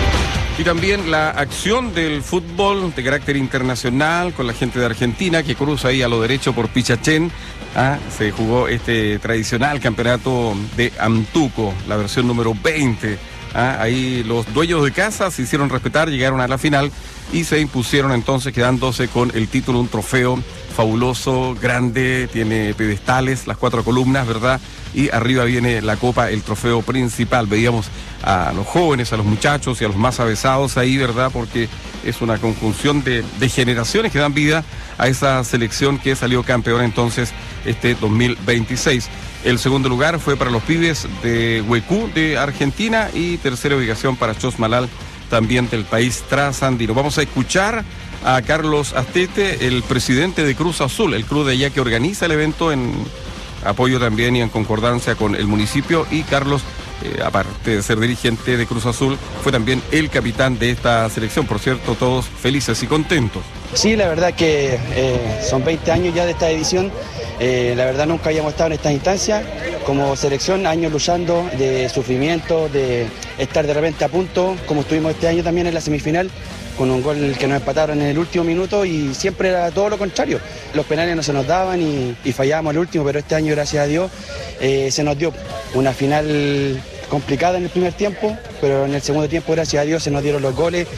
Y también la acción del fútbol de carácter internacional con la gente de Argentina que cruza ahí a lo derecho por Pichachén. Ah, se jugó este tradicional campeonato de Amtuco, la versión número veinte. Ah, ahí los dueños de casa se hicieron respetar, llegaron a la final y se impusieron entonces, quedándose con el título, un trofeo fabuloso, grande, tiene pedestales, las cuatro columnas, ¿verdad? Y arriba viene la copa, el trofeo principal. Veíamos a los jóvenes, a los muchachos y a los más avesados ahí, ¿verdad? Porque es una conjunción de, de generaciones que dan vida a esa selección que salió campeona entonces este dos mil veintiséis. El segundo lugar fue para los pibes de Huecú de Argentina, y tercera ubicación para Chosmalal, también del país trasandino. Vamos a escuchar a Carlos Astete, el presidente de Cruz Azul, el club de allá que organiza el evento en apoyo también y en concordancia con el municipio. Y Carlos, eh, aparte de ser dirigente de Cruz Azul, fue también el capitán de esta selección. Por cierto, todos felices y contentos. Sí, la verdad que eh, son veinte años ya de esta edición. Eh, la verdad nunca habíamos estado en estas instancias como selección, años luchando, de sufrimiento, de estar de repente a punto, como estuvimos este año también en la semifinal, con un gol que nos empataron en el último minuto, y siempre era todo lo contrario. Los penales no se nos daban y, y fallábamos el último, pero este año, gracias a Dios, eh, se nos dio una final complicada en el primer tiempo, pero en el segundo tiempo, gracias a Dios, se nos dieron los goles.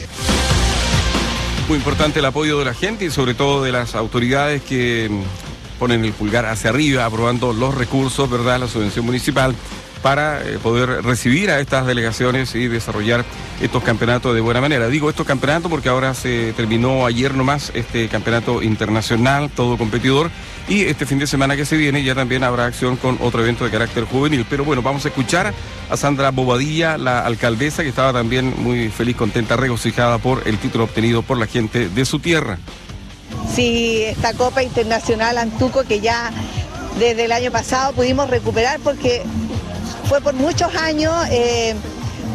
Muy importante el apoyo de la gente y sobre todo de las autoridades que ponen el pulgar hacia arriba, aprobando los recursos, ¿verdad?, la subvención municipal, para eh, poder recibir a estas delegaciones y desarrollar estos campeonatos de buena manera. Digo estos campeonatos porque ahora se terminó ayer nomás este campeonato internacional, todo competidor, y este fin de semana que se viene ya también habrá acción con otro evento de carácter juvenil. Pero bueno, vamos a escuchar a Sandra Bobadilla, la alcaldesa, que estaba también muy feliz, contenta, regocijada por el título obtenido por la gente de su tierra. Sí, esta Copa Internacional Amtuco, que ya desde el año pasado pudimos recuperar porque fue por muchos años eh,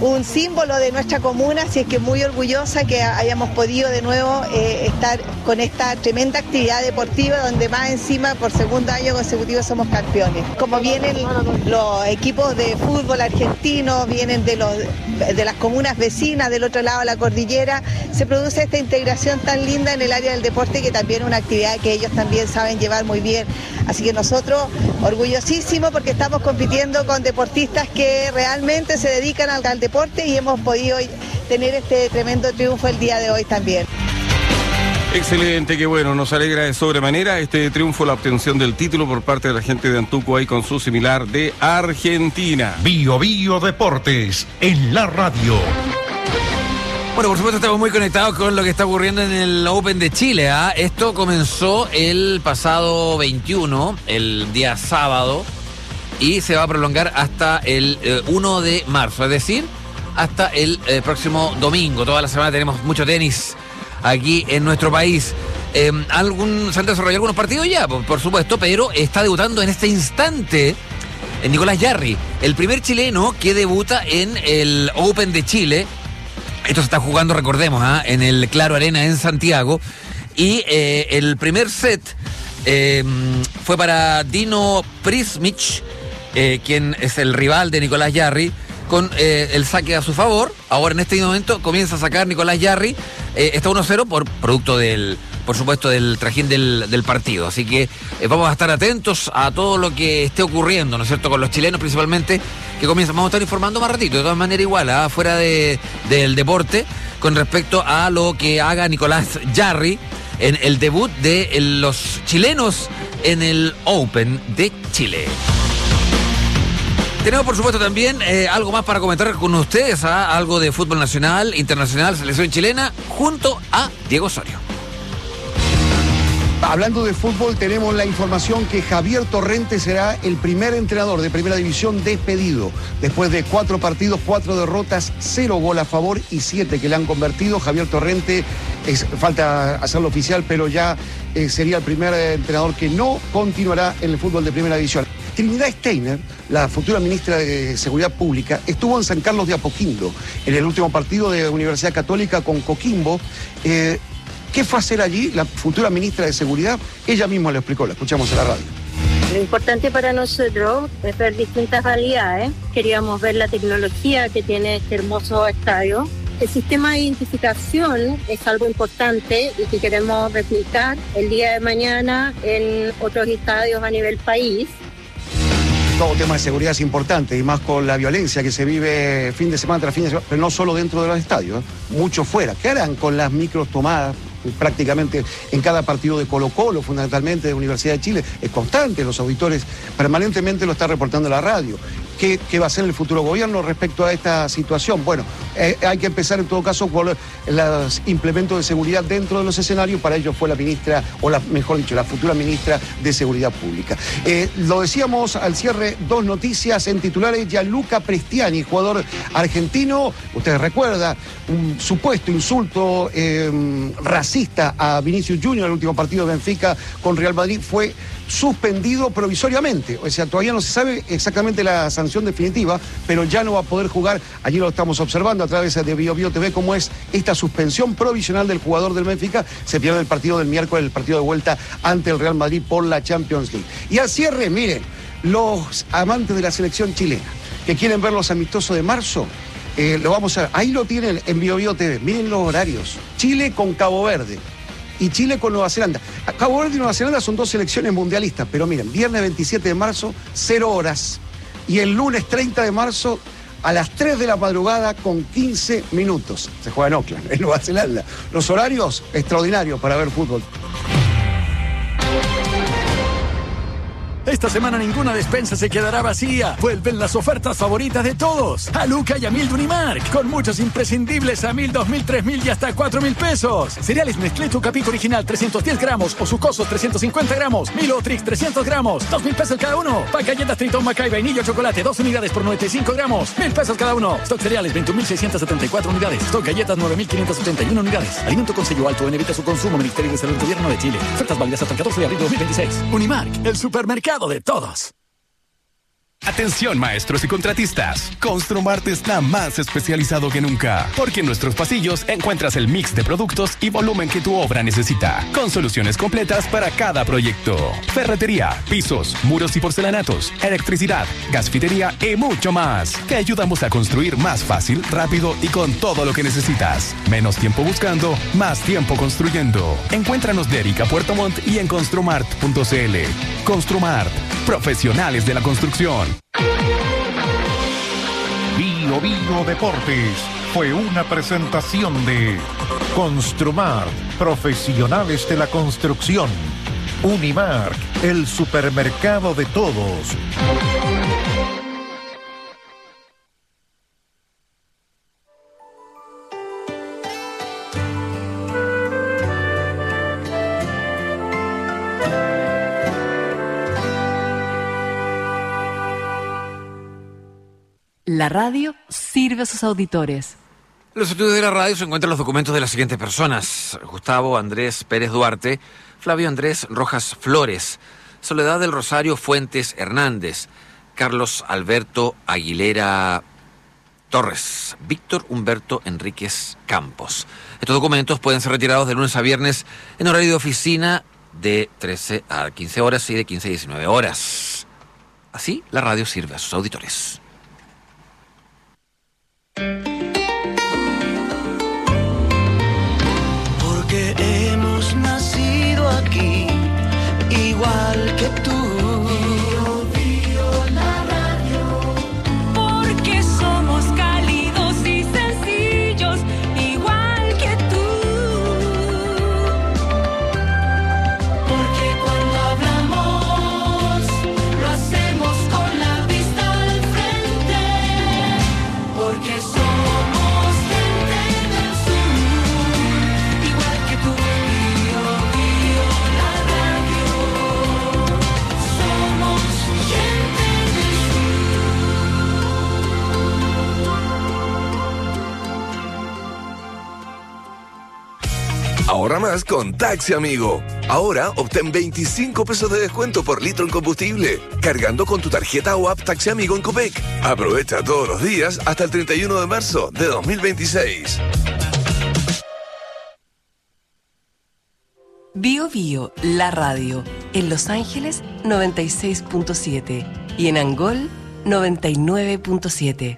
un símbolo de nuestra comuna, así es que muy orgullosa que hayamos podido de nuevo eh, estar con esta tremenda actividad deportiva donde más encima por segundo año consecutivo somos campeones. Como vienen los equipos de fútbol argentinos, vienen de, los, de las comunas vecinas del otro lado de la cordillera, se produce esta integración tan linda en el área del deporte que también es una actividad que ellos también saben llevar muy bien. Así que nosotros orgullosísimos porque estamos compitiendo con deportistas que realmente se dedican al, al deporte y hemos podido tener este tremendo triunfo el día de hoy también. Excelente, qué bueno, nos alegra de sobremanera este triunfo, la obtención del título por parte de la gente de Antuco ahí con su similar de Argentina. Bio Bio Deportes en la radio. Bueno, por supuesto estamos muy conectados con lo que está ocurriendo en el Open de Chile. ¿eh? Esto comenzó el pasado veintiuno, el día sábado, y se va a prolongar hasta el eh, uno de marzo, es decir, hasta el eh, próximo domingo. Toda la semana tenemos mucho tenis aquí en nuestro país. Eh, algún, se han desarrollado algunos partidos ya, por, por supuesto, pero está debutando en este instante en Nicolás Jarry, el primer chileno que debuta en el Open de Chile. Esto se está jugando, recordemos, ¿eh? en el Claro Arena en Santiago. Y eh, el primer set eh, fue para Dino Prismic, eh, quien es el rival de Nicolás Jarry, con eh, el saque a su favor. Ahora en este momento comienza a sacar Nicolás Jarry. Eh, está uno cero por producto del, por supuesto, del trajín del, del partido. Así que eh, vamos a estar atentos a todo lo que esté ocurriendo, ¿no es cierto?, con los chilenos principalmente, que comienzan. Vamos a estar informando más ratito, de todas maneras igual, ¿eh? fuera de, del deporte, con respecto a lo que haga Nicolás Jarry en el debut de los chilenos en el Open de Chile. Tenemos, por supuesto, también eh, algo más para comentar con ustedes, ¿eh? algo de fútbol nacional, internacional, selección chilena, junto a Diego Osorio. Hablando de fútbol, tenemos la información que Javier Torrente será el primer entrenador de Primera División despedido. Después de cuatro partidos, cuatro derrotas, cero gol a favor y siete que le han convertido. Javier Torrente, es, falta hacerlo oficial, pero ya eh, sería el primer eh, entrenador que no continuará en el fútbol de Primera División. Trinidad Steiner, la futura ministra de Seguridad Pública, estuvo en San Carlos de Apoquindo en el último partido de Universidad Católica con Coquimbo. Eh, ¿Qué fue a hacer allí la futura ministra de Seguridad? Ella misma lo explicó, la escuchamos en la radio. Lo importante para nosotros es ver distintas realidades. Queríamos ver la tecnología que tiene este hermoso estadio. El sistema de identificación es algo importante y que queremos replicar el día de mañana en otros estadios a nivel país. Todo tema de seguridad es importante, y más con la violencia que se vive fin de semana tras fin de semana, pero no solo dentro de los estadios, ¿eh? mucho fuera. ¿Qué harán con las micros tomadas prácticamente en cada partido de Colo-Colo, fundamentalmente de Universidad de Chile? Es constante, los auditores permanentemente lo están reportando la radio. ¿Qué, qué va a hacer el futuro gobierno respecto a esta situación? Bueno, eh, hay que empezar en todo caso por los implementos de seguridad dentro de los escenarios. Para ello fue la ministra, o la, mejor dicho, la futura ministra de Seguridad Pública. Eh, lo decíamos al cierre, dos noticias en titulares. Gianluca Prestiani, jugador argentino, ustedes recuerdan, un supuesto insulto eh, racista a Vinicius Junior en el último partido de Benfica con Real Madrid, fue suspendido provisoriamente. O sea, todavía no se sabe exactamente la sanción definitiva, pero ya no va a poder jugar. Allí lo estamos observando a través de Bio Bio T V cómo es esta suspensión provisional del jugador del Benfica. Se pierde el partido del miércoles, el partido de vuelta ante el Real Madrid por la Champions League. Y al cierre, miren, los amantes de la selección chilena que quieren ver los amistosos de marzo, eh, lo vamos a ver. Ahí lo tienen en Bio Bio T V. Miren los horarios. Chile con Cabo Verde y Chile con Nueva Zelanda. Cabo Verde y Nueva Zelanda son dos selecciones mundialistas, pero miren, viernes veintisiete de marzo, cero horas, y el lunes treinta de marzo a las tres de la madrugada con quince minutos. Se juega en Auckland, en Nueva Zelanda. Los horarios extraordinarios para ver fútbol. Esta semana ninguna despensa se quedará vacía. Vuelven las ofertas favoritas de todos. A Luca y a mil de Unimark, con muchos imprescindibles a mil, dos mil, tres mil y hasta cuatro mil pesos. Cereales Nestlé Tucapico Original trescientos diez gramos o Sucosos trescientos cincuenta gramos. Milo Trix trescientos gramos, dos mil pesos cada uno. Pan galletas Tritón Macay vainilla chocolate, dos unidades por noventa y cinco gramos, mil pesos cada uno. Stock cereales veintiún mil seiscientos setenta y cuatro unidades. Stock galletas nueve mil quinientos setenta y uno unidades. Alimento con sello alto en evita su consumo. Ministerio de Salud Gobierno de Chile. Ofertas válidas hasta el catorce de abril de dos mil veintiséis. Unimark, el supermercado de todos. Atención maestros y contratistas, Construmart está más especializado que nunca, porque en nuestros pasillos encuentras el mix de productos y volumen que tu obra necesita, con soluciones completas para cada proyecto. Ferretería, pisos, muros y porcelanatos, electricidad, gasfitería y mucho más. Te ayudamos a construir más fácil, rápido y con todo lo que necesitas. Menos tiempo buscando, más tiempo construyendo. Encuéntranos de Erika Puerto Montt y en construmart punto c l. Construmart, profesionales de la construcción. Bio Bio Deportes fue una presentación de Construmart, profesionales de la construcción. Unimark, el supermercado de todos. La radio sirve a sus auditores. En los estudios de la radio se encuentran los documentos de las siguientes personas: Gustavo Andrés Pérez Duarte, Flavio Andrés Rojas Flores, Soledad del Rosario Fuentes Hernández, Carlos Alberto Aguilera Torres, Víctor Humberto Enríquez Campos. Estos documentos pueden ser retirados de lunes a viernes en horario de oficina de trece a quince horas y de quince a diecinueve horas. Así, la radio sirve a sus auditores. Porque hemos nacido aquí, igual que tú. Bio, bio, la radio. Porque somos cálidos y sencillos, igual que tú. Porque cuando hablamos, lo hacemos con la vista al frente. Porque somos gente del sur, igual que tú. Bio, bio, la radio. Somos gente del Ahorra más con Taxi Amigo. Ahora obtén veinticinco pesos de descuento por litro en combustible, cargando con tu tarjeta o app Taxi Amigo en Copec. Aprovecha todos los días hasta el treinta y uno de marzo de dos mil veintiséis. Bio Bio, la radio. En Los Ángeles, noventa y seis punto siete. Y en Angol, noventa y nueve punto siete.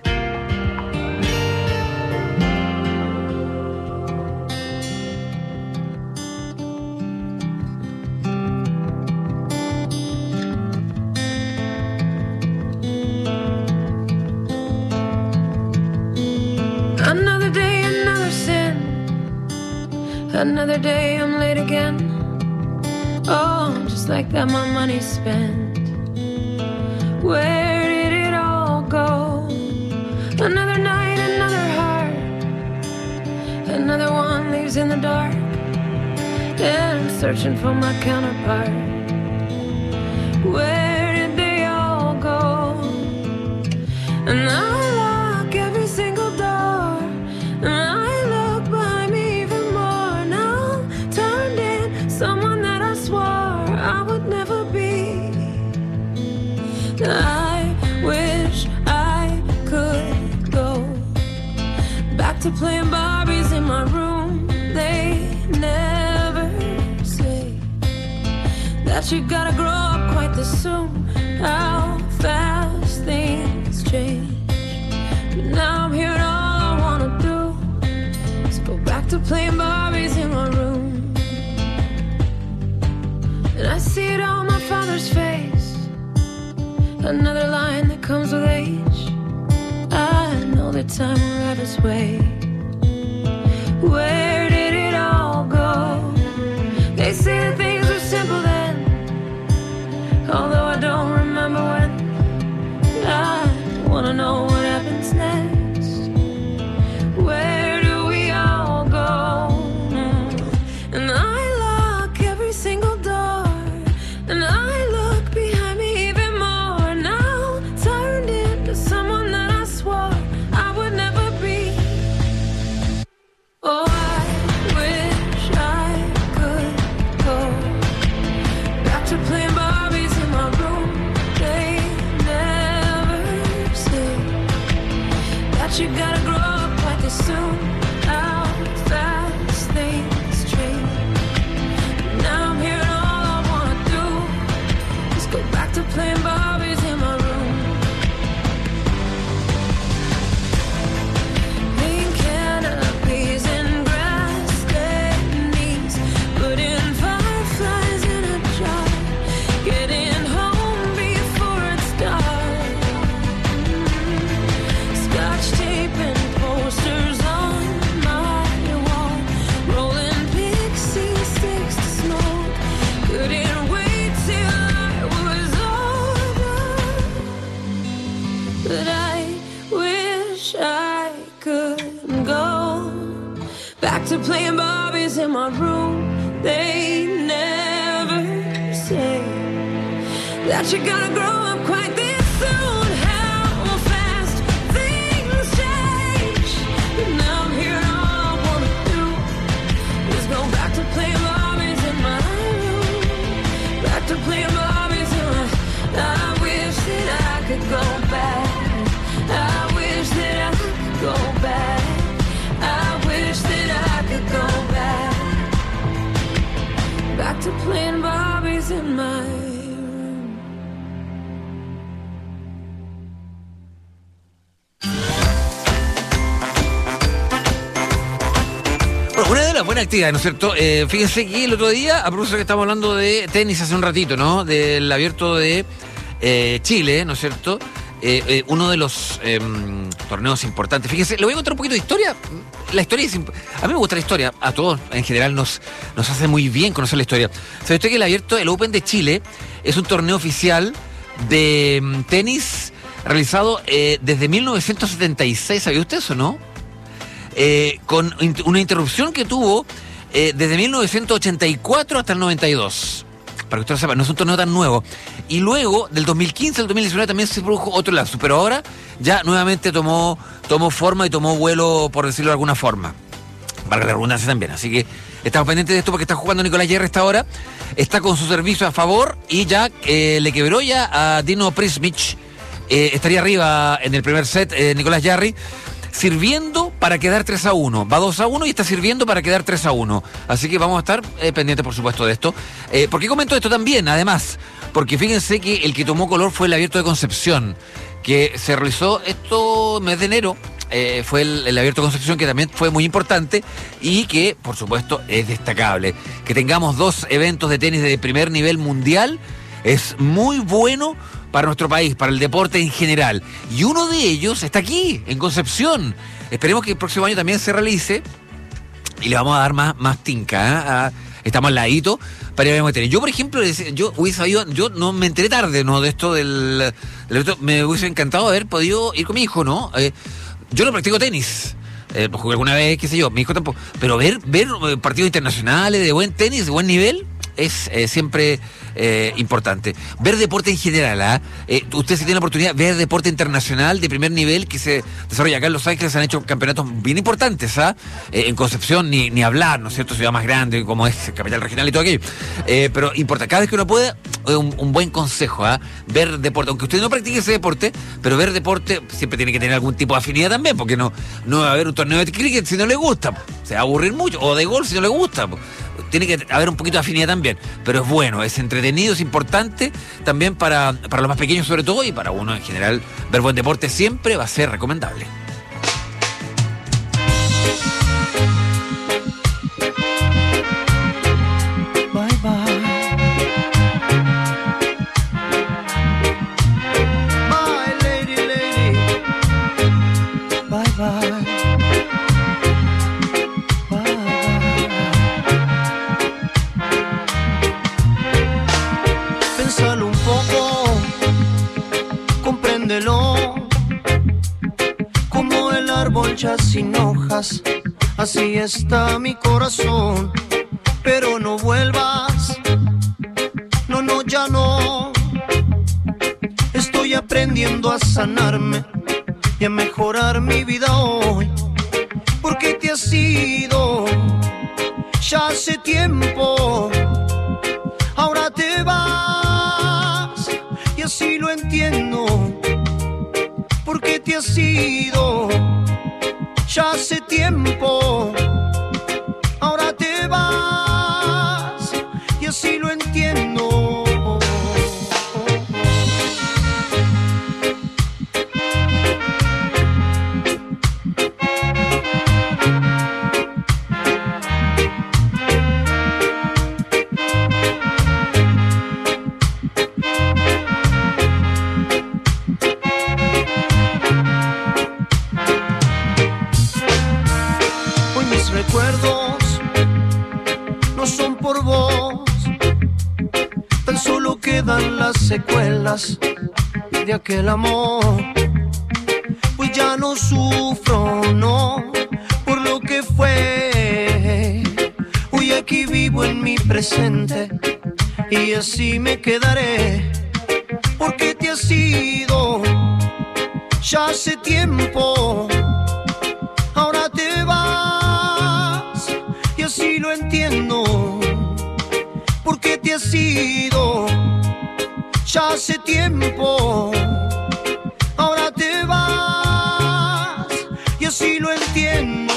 Another day, another sin. Another day, I'm late again. Oh, just like that, my money's spent. Where did it all go? Another night, another heart. Another one leaves in the dark. And I'm searching for my counterpart. Where did they all go? And I lock every single door. And I look behind me even more. Now turned in someone that I swore I would never be. I wish I could go back to playing Barbies in my room. They never say that you gotta grow up quite this soon. How fast things change. But now I'm here and all I wanna do is go back to playing Barbies in my room. And I see it on my father's face. Another line that comes with age. I know that time will have its way. Where did it all go? They say that things were simple then, although I don't remember when. I wanna know what happens next. Where do we all go? And I lock every single door. And I look behind me even more. Now turned into someone that I swore I would never be. Back to playing Barbies in my room. They never say that you're gonna grow up quite this soon. How fast things change. And now I'm here and all I wanna do is go back to playing Barbies in my room. Back to playing Barbies in my... I wish that I could go back. I wish that I could go back. I wish that I could go back. Back to playing Barbies in my room. Bueno, una de las buenas actividades, ¿no es cierto? Eh, fíjense que el otro día, a propósito que estamos hablando de tenis hace un ratito, ¿no? Del abierto de eh, Chile, ¿no es cierto? Eh, eh, uno de los eh, torneos importantes. Fíjense, le voy a contar un poquito de historia. La historia es imp- a mí me gusta la historia. A todos, en general, nos, nos hace muy bien conocer la historia. ¿Sabe usted que el abierto, el Open de Chile, es un torneo oficial de mm, tenis realizado eh, desde mil novecientos setenta y seis? ¿Sabía usted eso, no? Eh, con in- una interrupción que tuvo eh, desde mil novecientos ochenta y cuatro hasta el noventa y dos. Para que usted lo sepa, no es un torneo tan nuevo. Y luego, del dos mil quince al dos mil diecinueve también se produjo otro lapso, pero ahora ya nuevamente tomó, tomó forma y tomó vuelo, por decirlo de alguna forma. Valga la redundancia también. Así que estamos pendientes de esto porque está jugando Nicolás Jarry esta hora. Está con su servicio a favor y ya eh, le quebró ya a Dino Prismic. Eh, estaría arriba en el primer set eh, Nicolás Jarry, sirviendo para quedar tres a uno. Va dos a uno y está sirviendo para quedar tres a uno. Así que vamos a estar eh, pendientes, por supuesto, de esto. Eh, ¿Por qué comento esto también? Además, porque fíjense que el que tomó color fue el Abierto de Concepción, que se realizó esto mes de enero. Eh, fue el, el Abierto de Concepción, que también fue muy importante y que, por supuesto, es destacable. Que tengamos dos eventos de tenis de primer nivel mundial es muy bueno para nuestro país, para el deporte en general. Y uno de ellos está aquí, en Concepción. Esperemos que el próximo año también se realice y le vamos a dar más, más tinca, ¿eh? a, estamos al ladito para ir a tenis. Yo, por ejemplo, yo hubiese sabido, yo no me enteré tarde, ¿no? De esto del, del me hubiese encantado haber podido ir con mi hijo, ¿no? Eh, yo no practico tenis. Eh, jugué alguna vez, qué sé yo, mi hijo tampoco. Pero ver, ver partidos internacionales de buen tenis, de buen nivel, es eh, siempre eh, importante. Ver deporte en general, ¿ah? ¿eh? Usted si tiene la oportunidad de ver deporte internacional de primer nivel que se desarrolla acá en Los Ángeles, se han hecho campeonatos bien importantes, ¿ah? Eh, en Concepción ni, ni hablar, ¿no es cierto? Ciudad más grande como es capital regional y todo aquello. Eh, pero importa, cada vez que uno pueda, un, un buen consejo, ¿ah? Ver deporte, aunque usted no practique ese deporte, pero ver deporte siempre tiene que tener algún tipo de afinidad también, porque no, no va a haber un torneo de cricket si no le gusta, se va a aburrir mucho, o de golf si no le gusta, tiene que haber un poquito de afinidad también, pero es bueno, es entretenido, es importante también para, para los más pequeños sobre todo y para uno en general. Ver buen deporte siempre va a ser recomendable. Bye bye. Bye lady, lady. Bye bye. Pensalo un poco, compréndelo. Como el árbol ya sin hojas, así está mi corazón. Pero no vuelvas, no, no, ya no. Estoy aprendiendo a sanarme y a mejorar mi vida hoy. Porque te has ido ya hace tiempo. Ahora te vas y así lo entiendo. Porque te has ido ya hace tiempo. Ahora te vas y así lo entiendo. Recuerdos no son por vos, tan solo quedan las secuelas de aquel amor. Pues ya no sufro, no, por lo que fue. aquí vivo en mi presente y así me quedaré, porque te has ido ya hace tiempo, ahora te vas y así lo entiendo, porque te has ido ya hace tiempo, ahora te vas y así lo entiendo.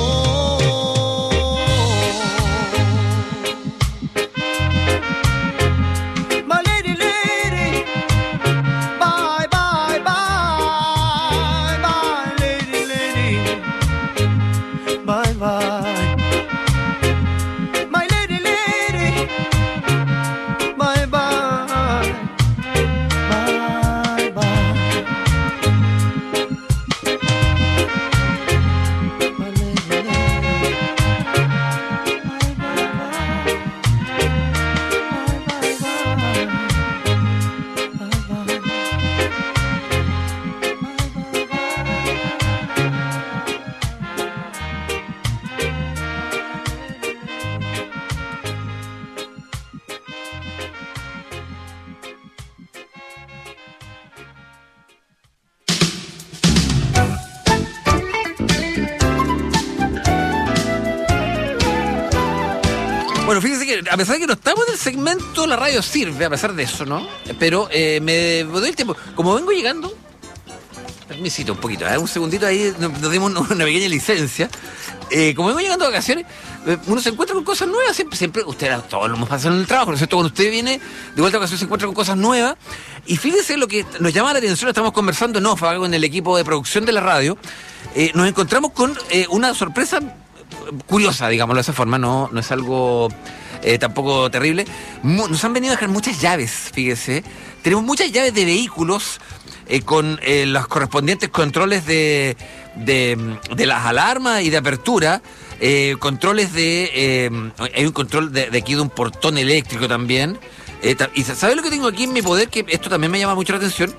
Bueno, fíjense que a pesar de que no estamos en el segmento, la radio sirve, a pesar de eso, ¿no? Pero eh, me, me doy el tiempo. Como vengo llegando, permisito un poquito, ¿eh? Un segundito ahí, nos, nos dimos una pequeña licencia. Eh, como vengo llegando de vacaciones, uno se encuentra con cosas nuevas, siempre, siempre ustedes todos lo hemos pasado en el trabajo, ¿no es cierto? Cuando usted viene de vuelta a vacaciones se encuentra con cosas nuevas. Y fíjense lo que nos llama la atención, estamos conversando en off con el equipo de producción de la radio, eh, nos encontramos con eh, una sorpresa curiosa, digámoslo de esa forma, no, no es algo eh, tampoco terrible. Mu- nos han venido a dejar muchas llaves, fíjese. Tenemos muchas llaves de vehículos eh, con eh, los correspondientes controles de, de, de las alarmas y de apertura, eh, controles de... Eh, hay un control de, de aquí de un portón eléctrico también. Eh, ta- y ¿sabe lo que tengo aquí en mi poder? Que esto también me llama mucho la atención.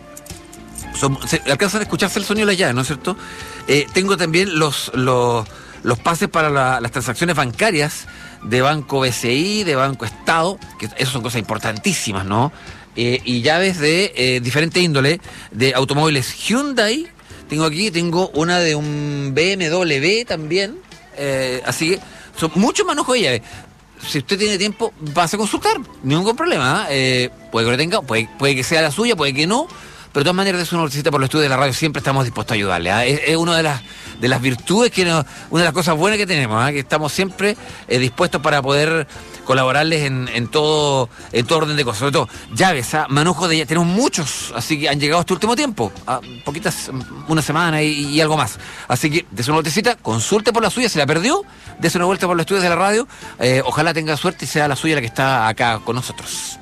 Son, se, alcanzan a escucharse el sonido de las llaves, ¿no es cierto? Eh, tengo también los... los los pases para la, las transacciones bancarias de Banco B C I, de Banco Estado, que esas son cosas importantísimas, ¿no? Eh, y llaves de eh, diferente índole, de automóviles Hyundai, tengo aquí, tengo una de un B M W también, eh, así que son muchos manojos de llaves. Si usted tiene tiempo, vas a consultar, ningún problema, ¿eh? Puede que lo tenga, puede, puede que sea la suya, puede que no, pero de todas maneras, si uno necesita por los estudios de la radio, siempre estamos dispuestos a ayudarle, ¿eh? Es, es una de las de las virtudes, que no, una de las cosas buenas que tenemos, ¿eh? Que estamos siempre eh, dispuestos para poder colaborarles en, en todo en todo orden de cosas, sobre todo llaves, ¿eh? Manojos de llaves, tenemos muchos, así que han llegado este último tiempo, a poquitas, una semana y, y algo más, así que dese una vueltecita, consulte por la suya, se la perdió, dese una vuelta por los estudios de la radio, eh, ojalá tenga suerte y sea la suya la que está acá con nosotros.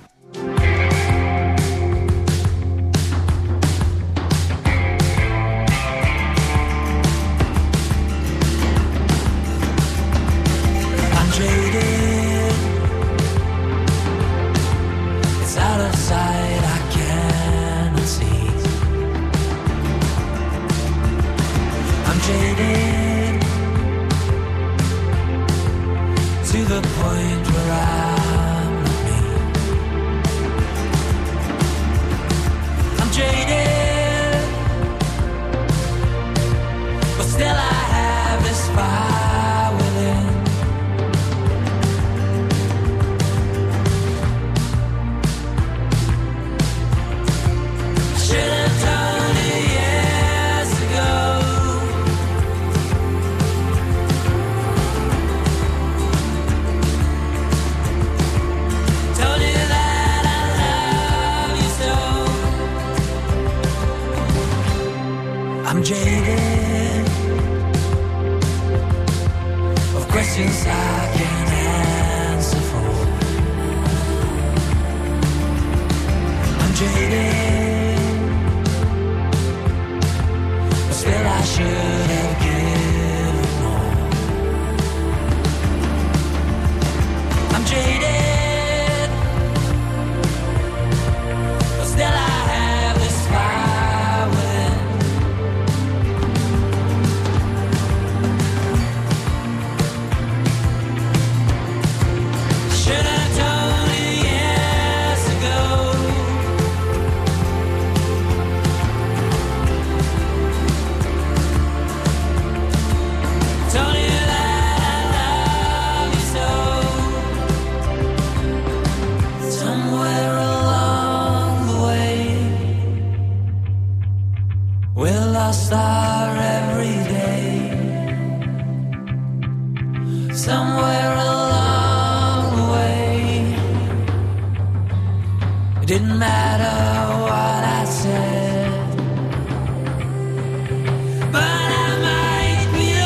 Out of sight, I cannot see. I'm jaded to the point where I'm not me. I'm jaded, but still I have this fire within. Should have done it years ago. It didn't matter what I said. But I might be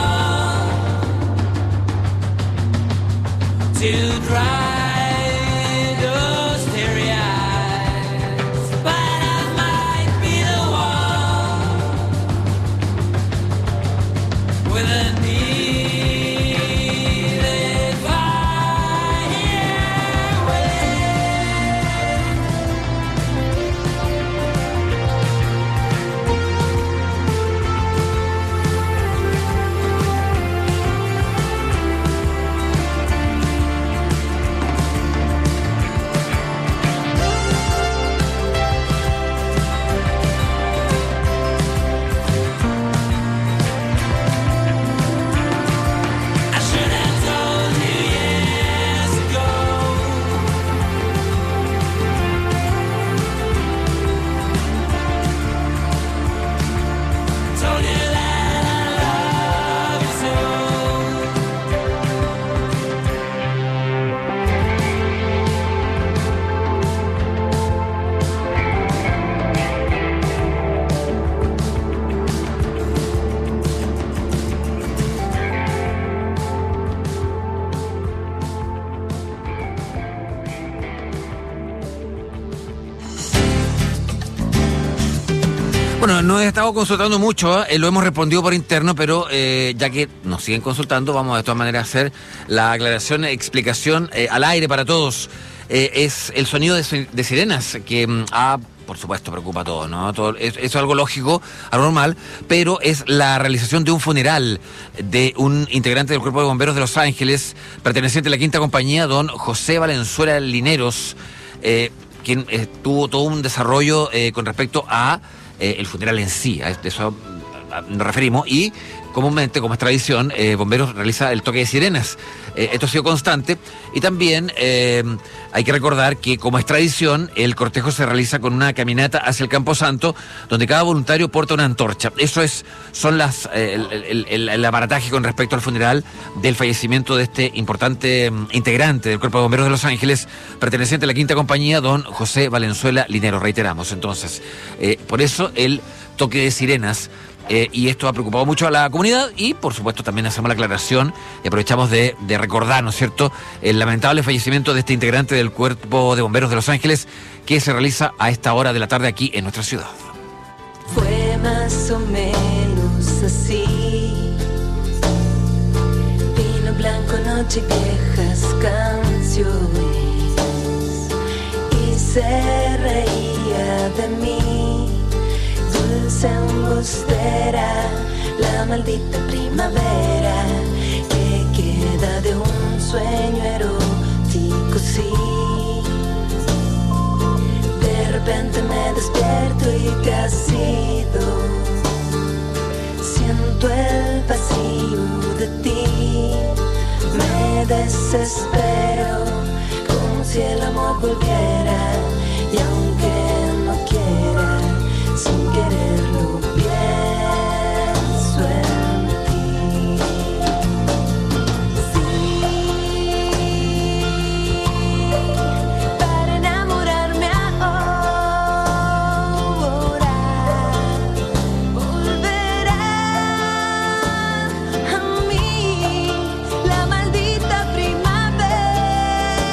the one to drive those teary eyes. But I might be the one with a needed fire within. I should have told you years ago. Told you that I love you so. Bueno, no he estado consultando mucho, ¿eh? Lo hemos respondido por interno, pero eh, ya que nos siguen consultando, vamos de todas maneras a hacer la aclaración, explicación eh, al aire para todos. Eh, es el sonido de, si- de sirenas que mm, ah, por supuesto preocupa a todos, ¿no? Todo, es, es algo lógico, algo normal, pero es la realización de un funeral de un integrante del Cuerpo de Bomberos de Los Ángeles, perteneciente a la Quinta Compañía, don José Valenzuela Lineros, eh, quien eh, tuvo todo un desarrollo eh, con respecto a eh, el funeral en sí, a eso a- nos referimos, y comúnmente, como es tradición, eh, Bomberos realiza el toque de sirenas. Eh, esto ha sido constante, y también eh, hay que recordar que, como es tradición, el cortejo se realiza con una caminata hacia el Camposanto, donde cada voluntario porta una antorcha. Eso es, son las eh, el, el- el- el aparataje con respecto al funeral del fallecimiento de este importante mm, integrante del Cuerpo de Bomberos de Los Ángeles, perteneciente a la Quinta Compañía, don José Valenzuela Linero. Reiteramos, entonces, eh, por eso el toque de sirenas. Eh, y esto ha preocupado mucho a la comunidad, y por supuesto también hacemos la aclaración y aprovechamos de, de recordar, ¿no es cierto?, el lamentable fallecimiento de este integrante del Cuerpo de Bomberos de Los Ángeles, que se realiza a esta hora de la tarde aquí en nuestra ciudad. Fue más o menos así. Vino blanco, noche y viejas canciones. Y se reía de mí. Dulce embustera, la maldita primavera que queda de un sueño erótico, sí. De repente me despierto y te has ido. Siento el vacío de ti. Me desespero como si el amor volviera